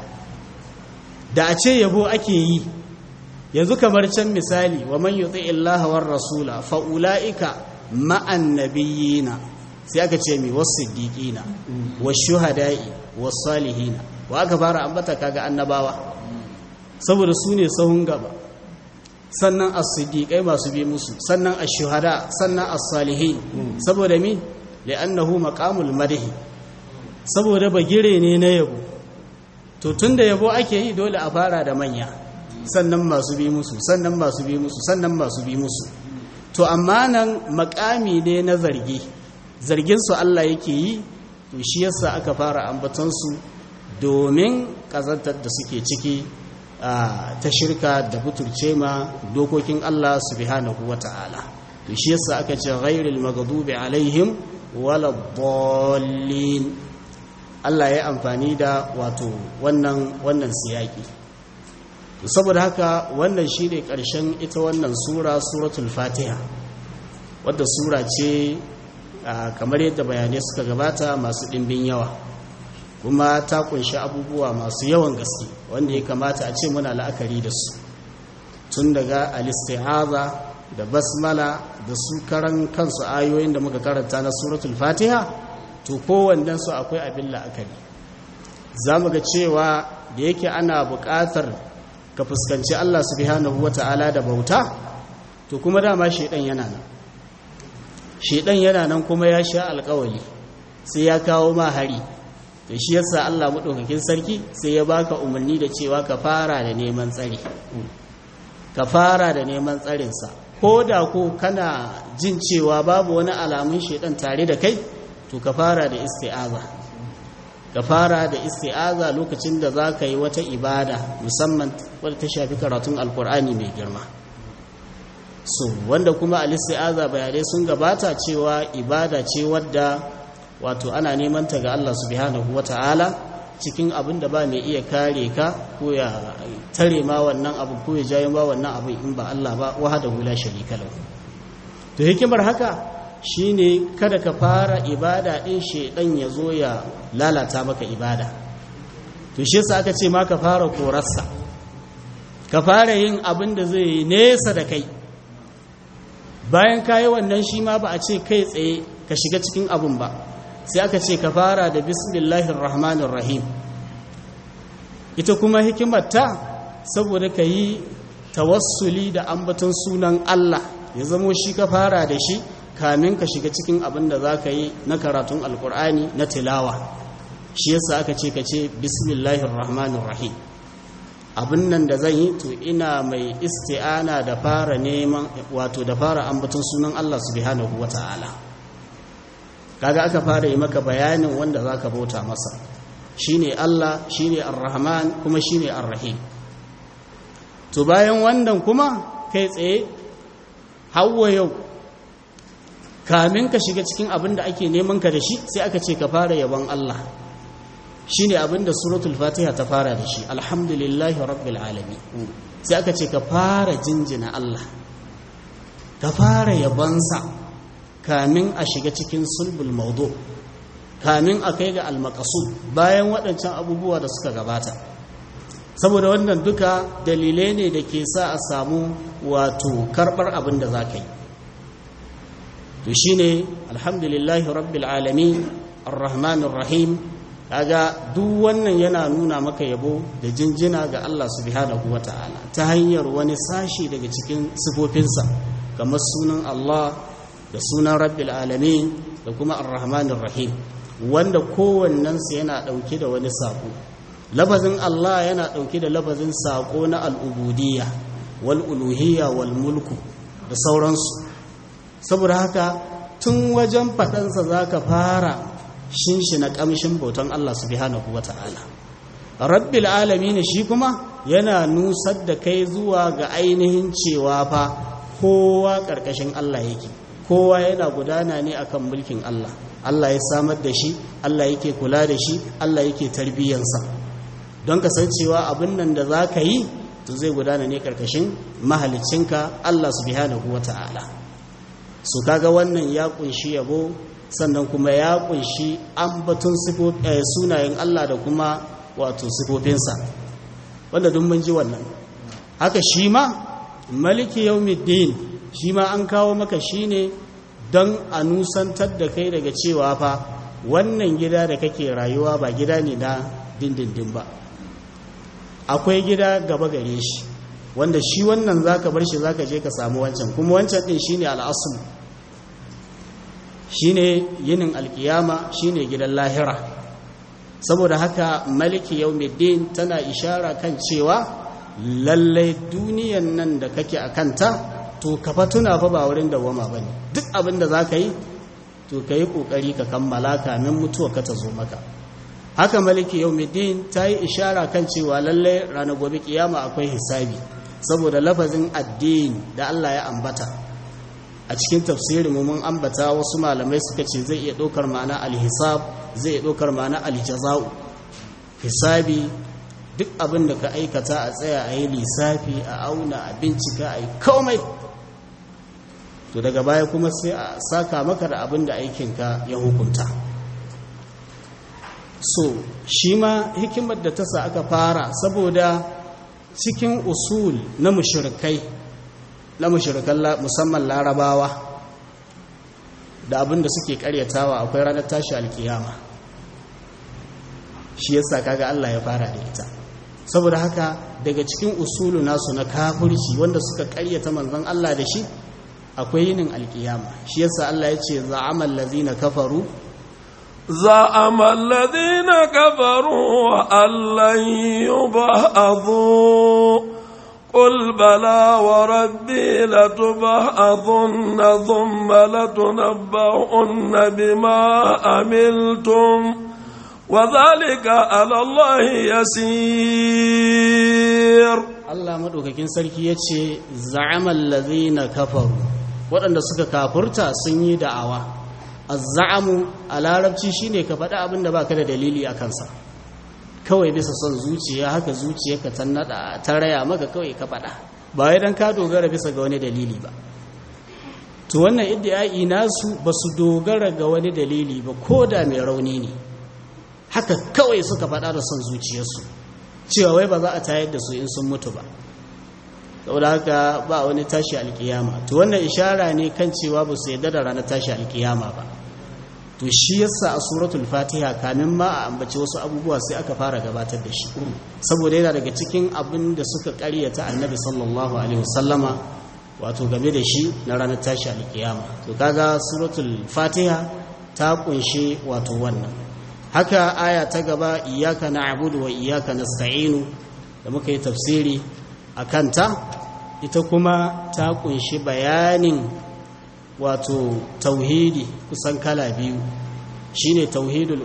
da a ce yabo ake yi, yanzu kamar can misali wa man yuti illaha war rasula fa ulaika ma'an nabiyina, sai aka ce mi was-siddiqina wash-shuhada'i was-salihina, wa aka fara ambata kaga annabawa saboda su ne sahun gaba, sannan as-siddiqai masu bi musu, sannan ash-shuhada, sannan as-salihin. saboda mi li'annahu maqamul madhi, saboda bagire ne na yabo. to tunda yabo ake yi dole a fara da manya, sannan masu bi musu, sannan masu bi musu, sannan masu bi musu. to amma nan makami ne na zargin su Allah yake yi, to shi yasa aka fara ambaton su domin kazantar da suke ciki ta shirka da buturce ma dokokin Allah subhanahu wata'ala. to shi yasa aka ce ghairil maghdubi alaihim waladdallin. Allah ya amfani da wato wannan siyaki. saboda haka wannan shine karshen ita wannan suratul Fatiha, wadda sura ce kamar yadda bayanai suka gabata masu ɗimbin yawa, kuma ta kunshi abubuwa masu yawan gaske wanda ya kamata a ce muna la'akari da su, tun daga al-isti'aza da basmala da su karan kansu ayoyin da muka karanta na suratul Fatiha. to kowannen su akwai abin la'akari. za mu ga cewa da yake ana buƙatar ka fuskanci Allah subhanahu wata'ala da bauta, to kuma dama shedan yana nan kuma ya sha alƙawari sai ya kawo ma hari. to shi yasa Allah madaukakin sarki sai ya baka umarni da cewa ka fara da neman tsari, ka fara da neman tsarinsa, ko da ko kana jin cewa babu wani alamun shedan tare da kai, to ka fara da isti'aza. ka fara da isti'aza lokacin da za ka yi wata ibada, musamman wadda ta shafi karatun alkur'ani mai girma. wanda kuma al-isti'aza bayanai sun gabata cewa ibada ce wadda wato ana neman ta ga Allah subhanahu wata'ala cikin abin da ba mai iya kare ka ko ya tare ma wannan abu ko ya jayo ma wannan abu in ba Allah ba, wahdahu la sharika lahu. to hikimar haka shine kada ka fara ibada din shedan ya zo ya lalata maka ibada. to shi yasa aka ce ma ka fara korarsa, ka fara yin abin da zai nesa da kai. bayan kayi wannan shi ma ba a ce kai tsaye ka shiga cikin abun ba, sai aka ce ka fara da bismillahir rahmanir rahim. ita kuma hikimarta saboda ka yi tawassuli da ambaton sunan Allah, ya zamo shi ka fara da shi kamin ka shiga cikin abin da za ka yi na karatun alkur'ani na tilawa. shi yasa aka ce ka ce bismillahir rahmanir rahim. Abin nan da zan yi to ina mai isti'ana da fara neman wato da fara ambaton sunan Allah subhanahu wata'ala. Kaga aka fara yi maka bayanin wanda zaka bauta masa, shine Allah, shine ar-rahman kuma shine ar-rahim. To bayan wannan kuma kai tsaye hawa yau kamin ka shiga cikin abin da ake neman ka da shi sai aka ce ka fara yabon Allah, shine abin da suratul fatiha ta fara da shi, alhamdulillahi rabbil alamin. Sai aka ce ka fara jinjina Allah, ka fara yabonsa kamin a shiga cikin sulbul maudu, kamin a kai ga almaqasud bayan waɗancan abubuwa da suka gabata. Saboda wannan duka dalilai ne da ke sa a samu wato karɓar abin da za ka yi. To shine alhamdulillahi rabbil alamin arrahmanir rahim. Kaga duk wannan yana nuna maka yabo da jinjina ga Allah subhanahu wata'ala ta hanyar wani sashi daga cikin sifofinsa, kamar sunan Allah da sunan rabbil alamin da kuma arrahmanir rahim, wanda kowannensu yana ɗauke da wani saƙo. Lafazin Allah yana ɗauke da lafazin saƙo na al'ubudiyya wal uluhiyya wal mulku da sauransu. Saboda haka tun wajen faɗansa za ka fara shinshina ƙamshin bautan Allah subhanahu wa ta'ala. Rabbil alamin shi kuma yana nusar da kai zuwa ga ainihin cewa fa kowa ƙarƙashin Allah yake, kowa yana gudana ne akan mulkin Allah. Allah ya samar da shi, Allah yake kula da shi, Allah yake tarbiyyansa. Don kasancewa abin nan da za ka yi to zai gudana ne ƙarƙashin mahalicinka Allah subhanahu wa ta'ala. Su kaga wannan ya ƙunshi yabo, sannan kuma ya ƙunshi ambaton sunayen Allah da kuma wato sifofinsa, wanda duk mun ji wannan. Haka shi ma maliki yawmiddin shi ma an kawo maka shi ne don a nusantar da kai daga cewa fa wannan gida da kake rayuwa ba gida ne na dindindin ba, akwai gida gaba gare shi, wanda shi wannan zaka bar shi zaka je ka samu wancan, kuma wancan din shine al'asul, shine yinin alkiyama, shine gidan lahira. Saboda haka maliki yawmiddin tana ishara kan cewa lallai duniyan nan da kake a kanta to ka fa tuna fa ba wurin dawama bane. Duk abin da zaka yi to kai kokari ka kammala kamin mutuwa ka ta zo maka. Haka maliki yawmiddin ta yi ishara kan cewa lallai ranar gobe kiyama akwai hisabi, saboda lafazin addini da Allah ya ambata a cikin tafsirin mun ambata, wasu malamai suka ce zai iya ɗaukar ma'ana alhisab, zai iya ɗaukar ma'ana aljaza'u. Hisabi duk abin da ka aikata a tsaya a yi lissafi, a auna, a bincika, a yi komai, to daga baya kuma sai a saka maka da abin da aikinka ya hukunta. So shi ma hikimar da ta sa aka fara, saboda cikin usul na mushrikai musamman larabawa da abin da suke karyatawa akwai ranar tashi alkiyama. Shi yasa kaga Allah ya fara da ita. Saboda haka daga cikin usulu nasu na kafirci wanda suka karyata manzon Allah da shi akwai yinin alkiyama. Shi yasa Allah ya ce za'amal ladzina kafaru زعم الذين كفروا أن لن يبعثوا قل بلى وربي لتبعثن ثم لتنبؤن بما عملتم وذلك على الله يسير. Allah madaukakin sarki yace za'amal ladzina kafaru, waɗanda suka kafurta sun yi da'awa. Az-za'amu a larabci shine ka faɗi abin da baka da dalili a kansa, kawai bisa son zuciya, haka zuciyarka ta nada ta raya maka kawai ka faɗa, ba wai dan ka dogara bisa ga wani dalili ba. To wannan iddiai nasu ba su dogara ga wani dalili ba, ko da mai rauni ne, haka kawai suka faɗa da son zuciyarsu cewa wai ba za a tayar da su in sun mutu ba, saboda haka ba wani tashi alkiyama. To wannan ishara ne kan cewa ba su yarda da ranar tashi alkiyama ba. To shi yasa a suratul fatiha kamin ma a ambaci wasu abubuwa sai aka fara gabatar da shi, saboda yana daga cikin abin da suka ƙaryata annabi sallallahu alaihi wasallama wato game da shi na ranar tashi alkiyama. To kaga suratul fatiha ta kunshe wato wannan. haka aya ta gaba iyyaka na'budu wa iyyaka nasta'inu da muka yi tafsiri akan ta ita kuma ta kunshi bayanin wato tauhidi kusan kala biyu shine tauhidul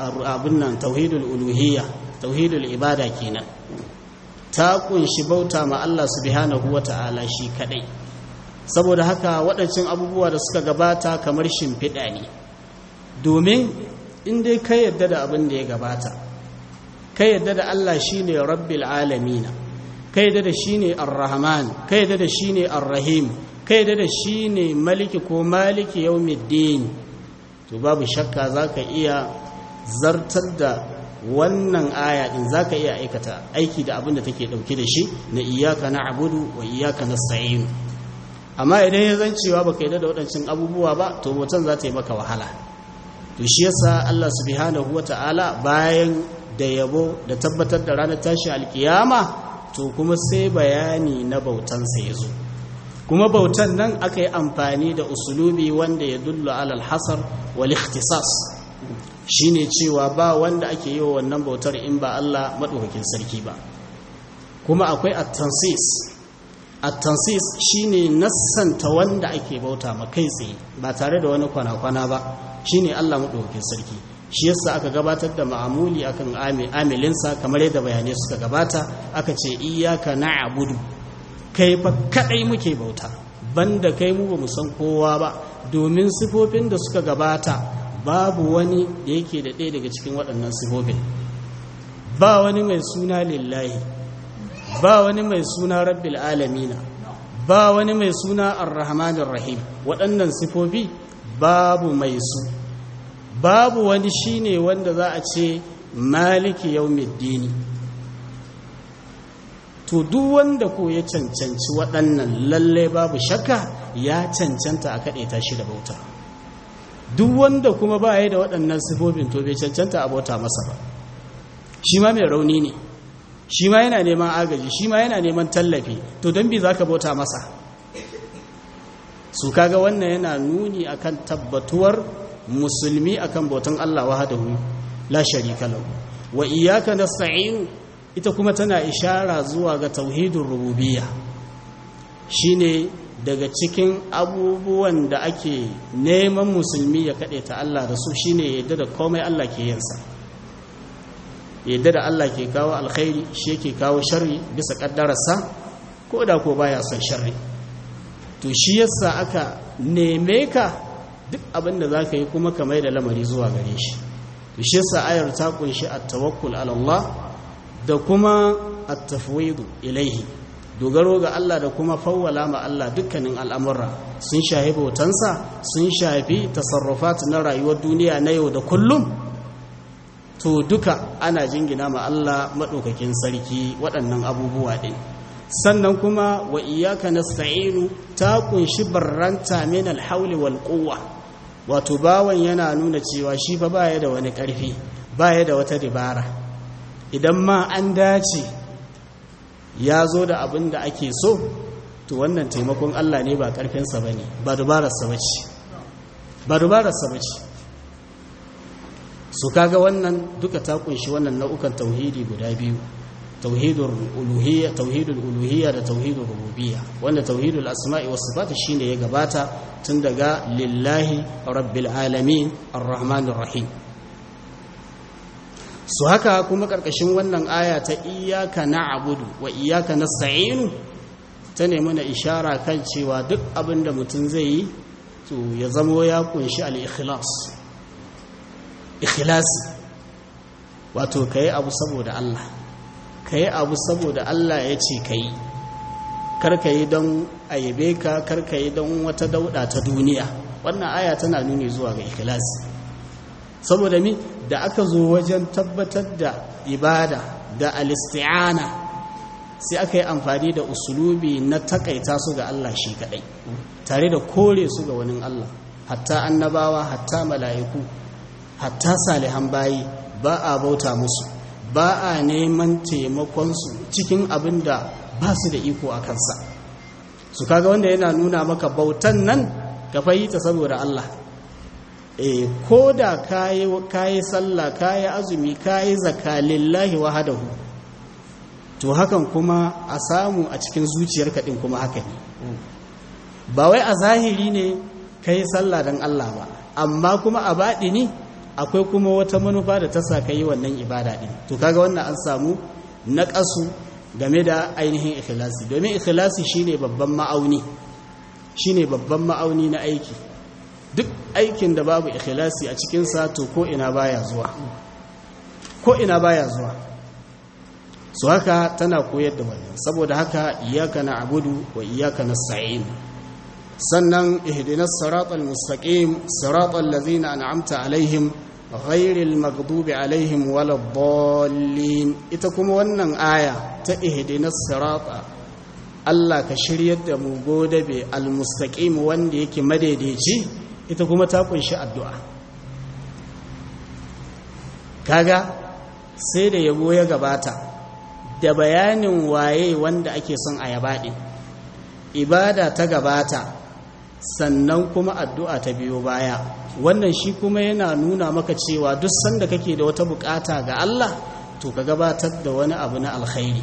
uluhiyya tauhidul ibada kenan ta kunshi bauta ma Allah subhanahu wata'ala shi kadai saboda haka waɗancan abubuwa da suka gabata kamar shimfiɗa ne domin in dai ka yadda da abin da ya gabata ka yadda da Allah shine rabbil alamin ka yadda da shine ar-rahman ka yadda da shine ar-rahim ka yadda da shine maliki ko maliki yawmiddin to babu shakka zaka iya zartar da wannan aya din zaka iya aikata aiki da abin da take dauke da shi na iyyaka na'budu wa iyyaka nasta'in amma idan ya zan cewa baka yadda da waɗancan abubuwa ba to mutum za ta yi maka wahala to shi yasa Allah subhanahu wata'ala bayan da yabo da tabbatar da ranar tashi alkiyama to kuma sai bayani na bautansa ya zo kuma bautan nan aka yi amfani da usulubi wanda ya dullu alal hasar wal ikhtisas shine cewa ba wanda ake yi wa wannan bautar in ba Allah madaukakin sarki ba kuma akwai at-tansis at-tansis shine nassanta wanda ake bauta ma kai tsaye ba tare da wani kwana-kwana ba shine Allah madaukakin sarki shi yasa aka gabatar da ma'amuli akan amilinsa kamar yadda bayanai suka gabata aka ce iyyaka na'budu kai fa kadai muke bauta banda kai mu ba mu san kowa ba domin sifofin da suka gabata babu wani da yake da ɗaya daga cikin waɗannan sifofin ba wani mai suna lillahi ba wani mai suna rabbil alamina ba wani mai suna ar-rahmanir rahim waɗannan sifofi babu mai su babu wani shine wanda za a ce maliki yawmiddini to duk wanda ko ya cancanci waɗannan lalle babu shakka ya cancanta a kaɗaita shi da bauta duk wanda kuma ba ya da waɗannan sifofin to bai cancanta a bauta masa ba shi ma mai rauni ne shi ma yana neman agaji shi ma yana neman tallafi to don bi za ka bauta masa su kaga wannan yana nuni akan tabbatuwar musulmi akan bautan Allah wahdahu la sharika lahu wa iyyaka nasta'in ita kuma tana ishara zuwa ga tauhidur rububiyya shine daga cikin abubuwan da ake neman musulmi ya kade ta Allah da su shine yadda da komai Allah ke yin sa yadda da Allah ke kawo alkhairi shi yake kawo sharri bisa kaddararsa ko da ko baya son sharri to shi yasa aka neme ka duk abin da zaka yi kuma ka mai da lamari zuwa gare shi to shi yasa ayar ta kunshi at-tawakkul ala Allah da kuma at-tafwid ilayhi dogaro ga Allah da kuma fawwala ma Allah dukkanin al'amura sun shafi bautansa sun shafi tasarrufat na rayuwar duniya na yau da kullum to duka ana jingina ma Allah madaukakin sarki waɗannan abubuwa din sannan kuma wa iyyaka nasta'inu ta kunshi barranta min al-hawli wal quwwa wato bawan yana nuna cewa shi fa baya da wani ƙarfi baya da wata dabara idan ma an dace ya zo da abin da ake so to wannan taimakon Allah ne ba ƙarfinsa bane ba dubararsa bace ba dubararsa bace su kaga wannan duka ta kunshi wannan nau'ukan tauhidi guda biyu tauhidul uluhiyya da tauhidul rububiyya wanda tauhidul asma'i was sifat shine ya gabata tun daga lillahi rabbil alamin arrahmanir rahim su haka kuma karkashin wannan aya ta iyyaka na'budu wa iyyaka nasta'in ta nemi na ishara kan cewa duk abinda mutum zai yi to ya zamo ya kunshi al-ikhlas ikhlasi wato kai abu saboda Allah ka yi abu saboda Allah ya ce ka yi karka yi don ayyabe ka karka yi don wata dauda ta duniya wannan aya tana nuni zuwa ga ikhlasi saboda mi da aka zo wajen tabbatar da ibada da al-isti'ana sai aka yi amfani da usulubi na takaita su ga Allah shi kadai tare da kore su ga wani Allah hatta annabawa hatta mala'iku hatta salihan bayi ba a bauta musu ba a neman taimakonsu cikin abin da ba su da iko a kansa su kaga wanda yana nuna maka bautan nan ka fahimta saboda Allah ko da kayi sallah kayi azumi kayi zakka lillahi wahdahu to hakan kuma a samu a cikin zuciyarka din kuma haka ne ba wai a zahiri ne kayi sallah dan Allah ba amma kuma a baɗini akwai kuma wata manufa da ta sa kai wannan ibada din to kaga wannan an samu naqasu game da ainihin ikhlasi domin ikhlasi shine babban ma'auni na aiki duk aikin da babu ikhlasi a cikinsa to ko ina baya zuwa su haka tana koyar da wannan saboda haka iyyaka na'budu wa iyyaka nasta'in sannan ihdinas siratal mustaqim siratal ladzina an'amta alaihim ghairil maghdubi alaihim waladdallin ita kuma wannan aya ta ihdinas sirata Allah ka shiryar da mu godabe almustaqim wanda yake madaidaici ita kuma ta kunshi addu'a kaga sai da yabo ya gabata da bayanin waye wanda ake son a yaba din ibada ta gabata sannan kuma addu'a ta biyo baya wannan shi kuma yana nuna maka cewa duk sanda kake da wata bukata ga Allah to ka gabatar da wani abu na alkhairi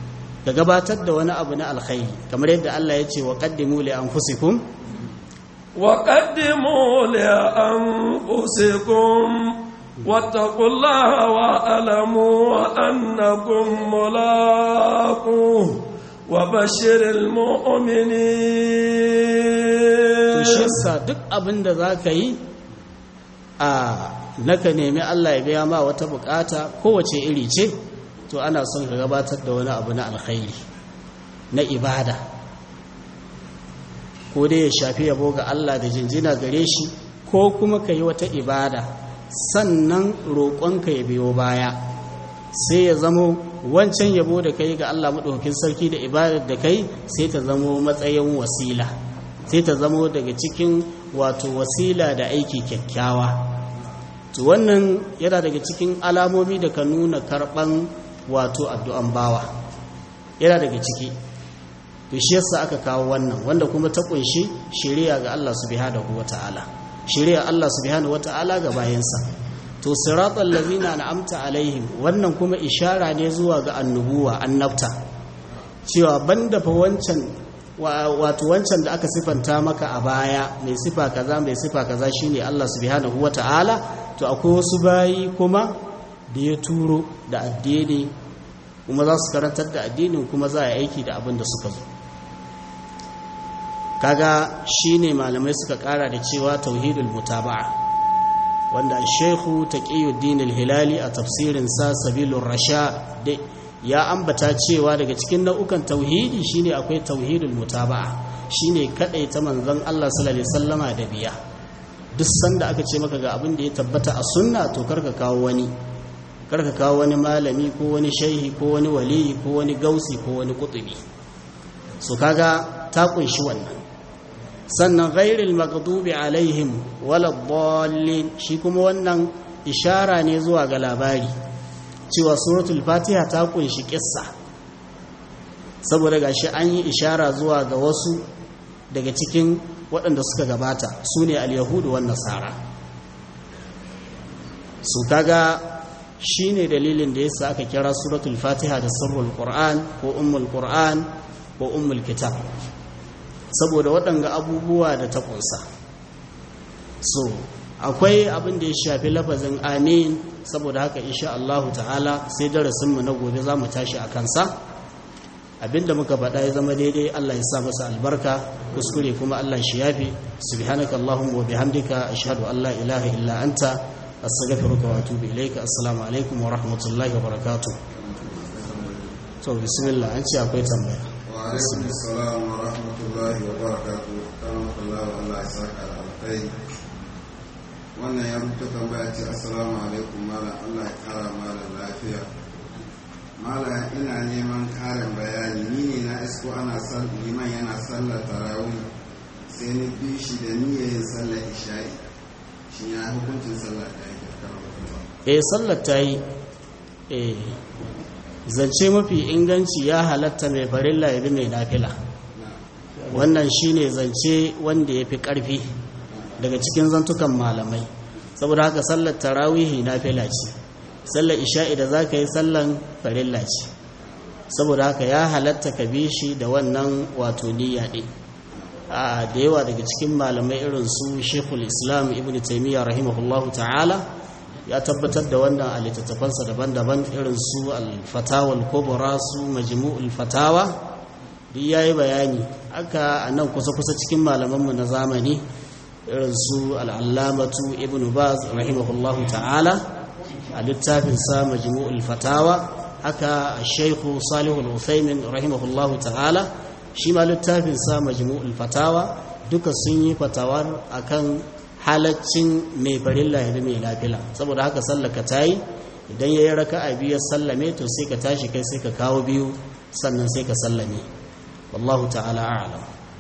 kamar yadda Allah ya ce wa qaddimu li anfusikum واتقوا الله واعلموا أنكم ملاقوه وبشر المؤمنين to shi yasa duk abin da zaka yi naka nemi Allah ya biya ma wata bukata kowace iri ce to ana son ka gabatar da wani abu na alkhairi na ibada ko dai ya shafi yabo ga Allah da jinjina gare shi ko kuma ka yi wata ibada sannan roƙonka ya biyo baya sai ya zamo wancan yabo da kai ga Allah maɗaukakin sarki da ibadar da kai sai ta zamo matsayin wasila sai ta zamo daga cikin wato wasila da aiki kyakkyawa to wannan yana daga cikin alamomi da ka nuna karɓan wato addu'an bawa yana daga ciki to shi yasa aka kawo wannan wanda kuma ta kunshi shari'a ga Allah subhanahu wata'ala shari'a Allah subhanahu wata'ala ga bayansa to siratal ladzina an'amta alaihim wannan kuma ishara ne zuwa ga annubuwa annabta cewa banda fa wancan wato wancan da aka sifanta maka a baya mai sifa kaza shine Allah subhanahu wata'ala to akwai wasu bayi kuma da ya turo da addini kuma za su karantar da addinin kuma za a yi aiki da abin da suka zo kaga shine malamai suka kara da cewa tauhidul mutaba'a wanda Sheikhu Taqiyuddin al-Hilali a tafsirin sa Sabilur Rashad ya ambata cewa daga cikin nau'ukan tauhidi shine akwai tauhidul mutaba'a shine kadaita manzon Allah sallallahu alaihi wasallama da biya duk sanda aka ce maka ga abin da ya tabbata a sunna to karka kawo wani malami ko wani shehi ko wani wali ko wani gausi ko wani kutubi so kaga ta kunshi wannan sannan ghairil maghdubi alaihim waladdallin shi kuma wannan ishara ne zuwa ga labari cewa suratul fatiha ta kunshi kissa saboda gashi an yi ishara zuwa ga wasu daga cikin waɗanda suka gabata su ne al-yahudu wan nasara su kaga shine dalilin da yasa aka kira suratul fatiha da sirrul qur'an ko ummul qur'an ko ummul kitab saboda waɗanga abubuwa da ta ƙunsa so akwai abin da ya shafi lafazin amin saboda haka insha Allah ta'ala sai darasinmu na gobe za mu tashi a kansa abinda muka faɗa ya zama daidai Allah ya sa masa albarka kuskure kuma Allah shi yafi subhanaka allahumma wa bihamdika ashhadu an la ilaha illa anta astaghfiruka wa atubu ilayka assalamu alaikum wa rahmatullahi wa barakatuh to bismillah an ce akwai tambaya alaikum assalam wa rahmatullahi wa barakatuh karamakallahu Allah ya saka alkhairi wannan ya rubuta tambaya ce assalamu alaikum malam Allah ya kara malam lafiya malam ina neman karin bayani ni ne na isko ana liman yana sallar tarawih sai ni bi shi da niyyar yin sallar isha'i shi ya hukuncin sallar ta yi sallar ta yi zance mafi inganci ya halatta mai farilla ya bi mai nafila wannan shine zance wanda ya fi ƙarfi daga cikin zantukan malamai saboda haka sallar tarawihi nafila ce, sallar isha'i da zaka yi sallan farilla ce, saboda haka ya halatta ka bi shi da wannan wato niyya din. Da yawa daga cikin malamai irin su Sheikhul Islam Ibn Taymiyyah rahimahullahu ta'ala ya tabbatar da wannan a littattafansa daban-daban irin su al-Fatawa al-Kubra, su Majmu'ul Fatawa, duk yayi bayani. Aka anan kusa-kusa cikin malamanmu na zamani irin su al-Allamatu Ibn Baz rahimahullahu ta'ala a littafin sa Majmu'ul Fatawa, haka Sheikh Salih al-Uthaymin rahimahullahu ta'ala shi ma littafin sa Majmu'ul Fatawa, duka sun yi fatawar akan halaccin mai farilla ya mai lafila. Saboda haka sallaka tayi idan yayi raka'a biyu ya sallame to sai ka tashi kai sai ka kawo biyu sannan sai ka sallame. Wallahu ta'ala a'lam.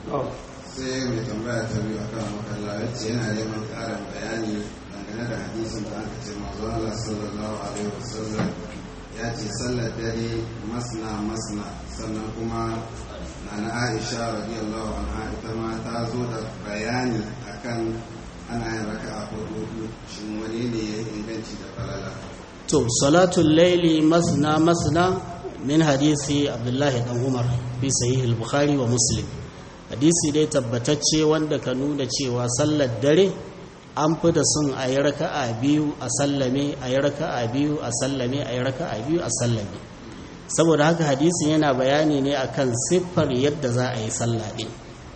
Sai mai tambaya ta biyu akan makalla yace yana neman ƙarin bayani dangane da hadisin da aka ce manzo Allah sallallahu alaihi wasallam ya ce sallar dare masna sannan kuma na Aisha radiyallahu anha ita ma ta zo da bayani akan ana yin raka'a hudu, shin wani ne ya inganci da falala? To salatul laili masna min hadisi Abdullahi dan Umar fi sahih al-Bukhari wa Muslim, hadisi dai tabbatacce wanda ka nuna cewa sallar dare an fi da sun a yi raka'a biyu a sallame, a yi raka'a biyu a sallame, a yi raka'a biyu a sallame. Saboda haka hadisin yana bayani ne akan siffar yadda za a yi sallah din.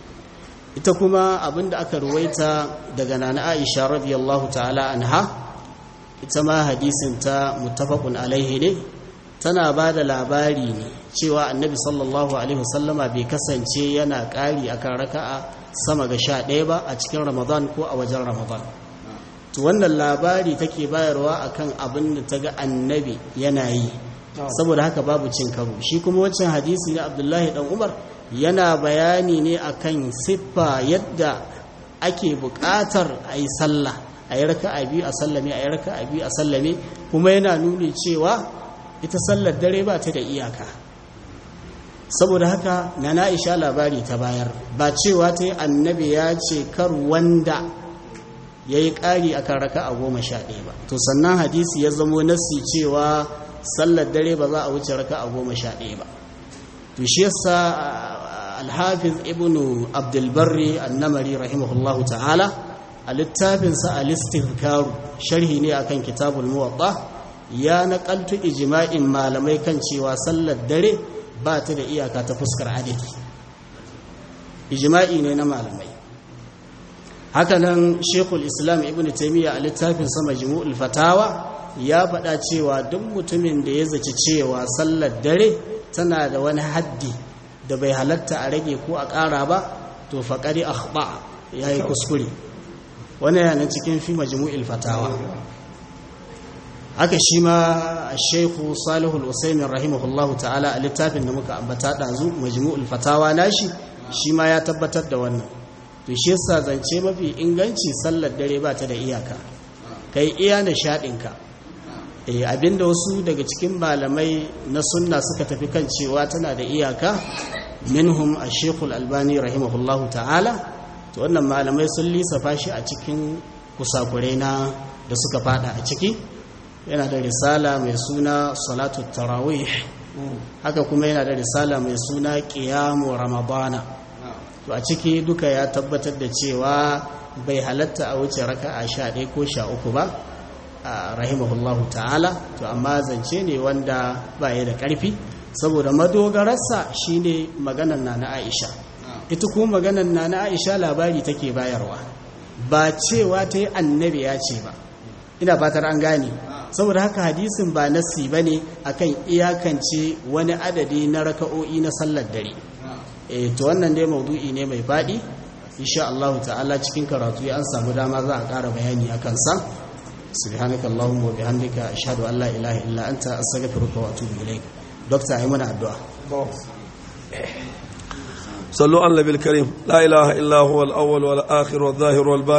Ita kuma abinda aka ruwaita daga nana Aisha radiyallahu ta'ala anha, ita ma hadisin ta muttafaqun alaihi ne, tana ba da labari ne cewa annabi sallallahu alaihi wasallama bai kasance yana ƙari akan raka'a sama ga 11 ba a cikin Ramadan ko a wajen Ramadan. To wannan labari take bayarwa akan abin da ta ga annabi yana yi, saboda haka babu cin karo. Shi kuma wancan hadisi na Abdullahi dan Umar yana bayani ne akan siffa yadda ake buƙatar a yi sallah, a yi raka'a biyu a sallame, a yi raka'a biyu a sallame, kuma yana nuni cewa ita sallar dare ba ta da iyaka. Saboda haka na Aisha labari ta bayar, ba cewa ta yi annabi ya ce kar wanda ya yi ƙari akan raka'a 11 ba. To sannan hadisi ya zamo nasi cewa sallar dare ba za a wuce raka'a 11 ba. To shi yasa al-Hafiz Ibn Abdul Barri an-Namari rahimahullahu ta'ala a littafinsa al-Istidhkar, sharhi ne akan Kitabul Muwatta, ya nakaltu ijma'in malamai kan cewa sallar dare ba ta da iyaka ta fuskar adadi. Ijma'i ne na malamai. Hakanan Sheikhul Islam Ibn Taymiyyah a littafinsa Majmu'ul Fatawa ya faɗa cewa duk mutumin da ya zaci cewa sallar dare tana da wani haddi da bai halatta a rage ko a ƙara ba, to faƙari akhba, ya yi kuskure. Wani yana cikin fi Majmu'ul Fatawa. Haka shi ma Sheikhu Salihul Usaimin rahimahullahu ta'ala a littafin da muka ambata ɗazu Majmu'ul Fatawa nashi, shi ma ya tabbatar da wannan. To shi yasa zance mafi inganci sallar dare ba ta da iyaka, kai iya nishaɗinka. Abinda wasu daga cikin malamai na sunna suka tafi kan cewa tana da iyaka, minhum Sheikhul Albani rahimahullahu ta'ala, to wannan malamai sun lissafa shi a cikin kusakurai na da suka fada a ciki. Yana da risala mai suna Salatu Tarawih, haka kuma yana da risala mai suna Qiyamu Ramadana. To a ciki duka ya tabbatar da cewa bai halatta a wuce raka'a 11 ko 13 ba, rahimahullahu ta'ala. To amma zance ne wanda ba ya da ƙarfi, saboda madogararsa shine maganar nana Aisha. Ita kuma maganar nana Aisha labari take bayarwa, ba cewa ta yi annabi ya ce ba. Ina fatar an gane. Saboda haka hadisin ba nassi bane akan iyakance wani adadi na raka'o'i na sallar dare. To wannan dai maudu'i ne mai faɗi, insha Allah ta'ala cikin karatu an samu dama za a ƙara bayani akan sa. Subhanakallahumma wa bihamdika ashhadu an la ilaha illa anta astaghfiruka wa atubu ilaik. Dokta ayi mana addu'a. صلوا على النبي الكريم لا إله إلا هو الأول والآخر والظاهر والباطن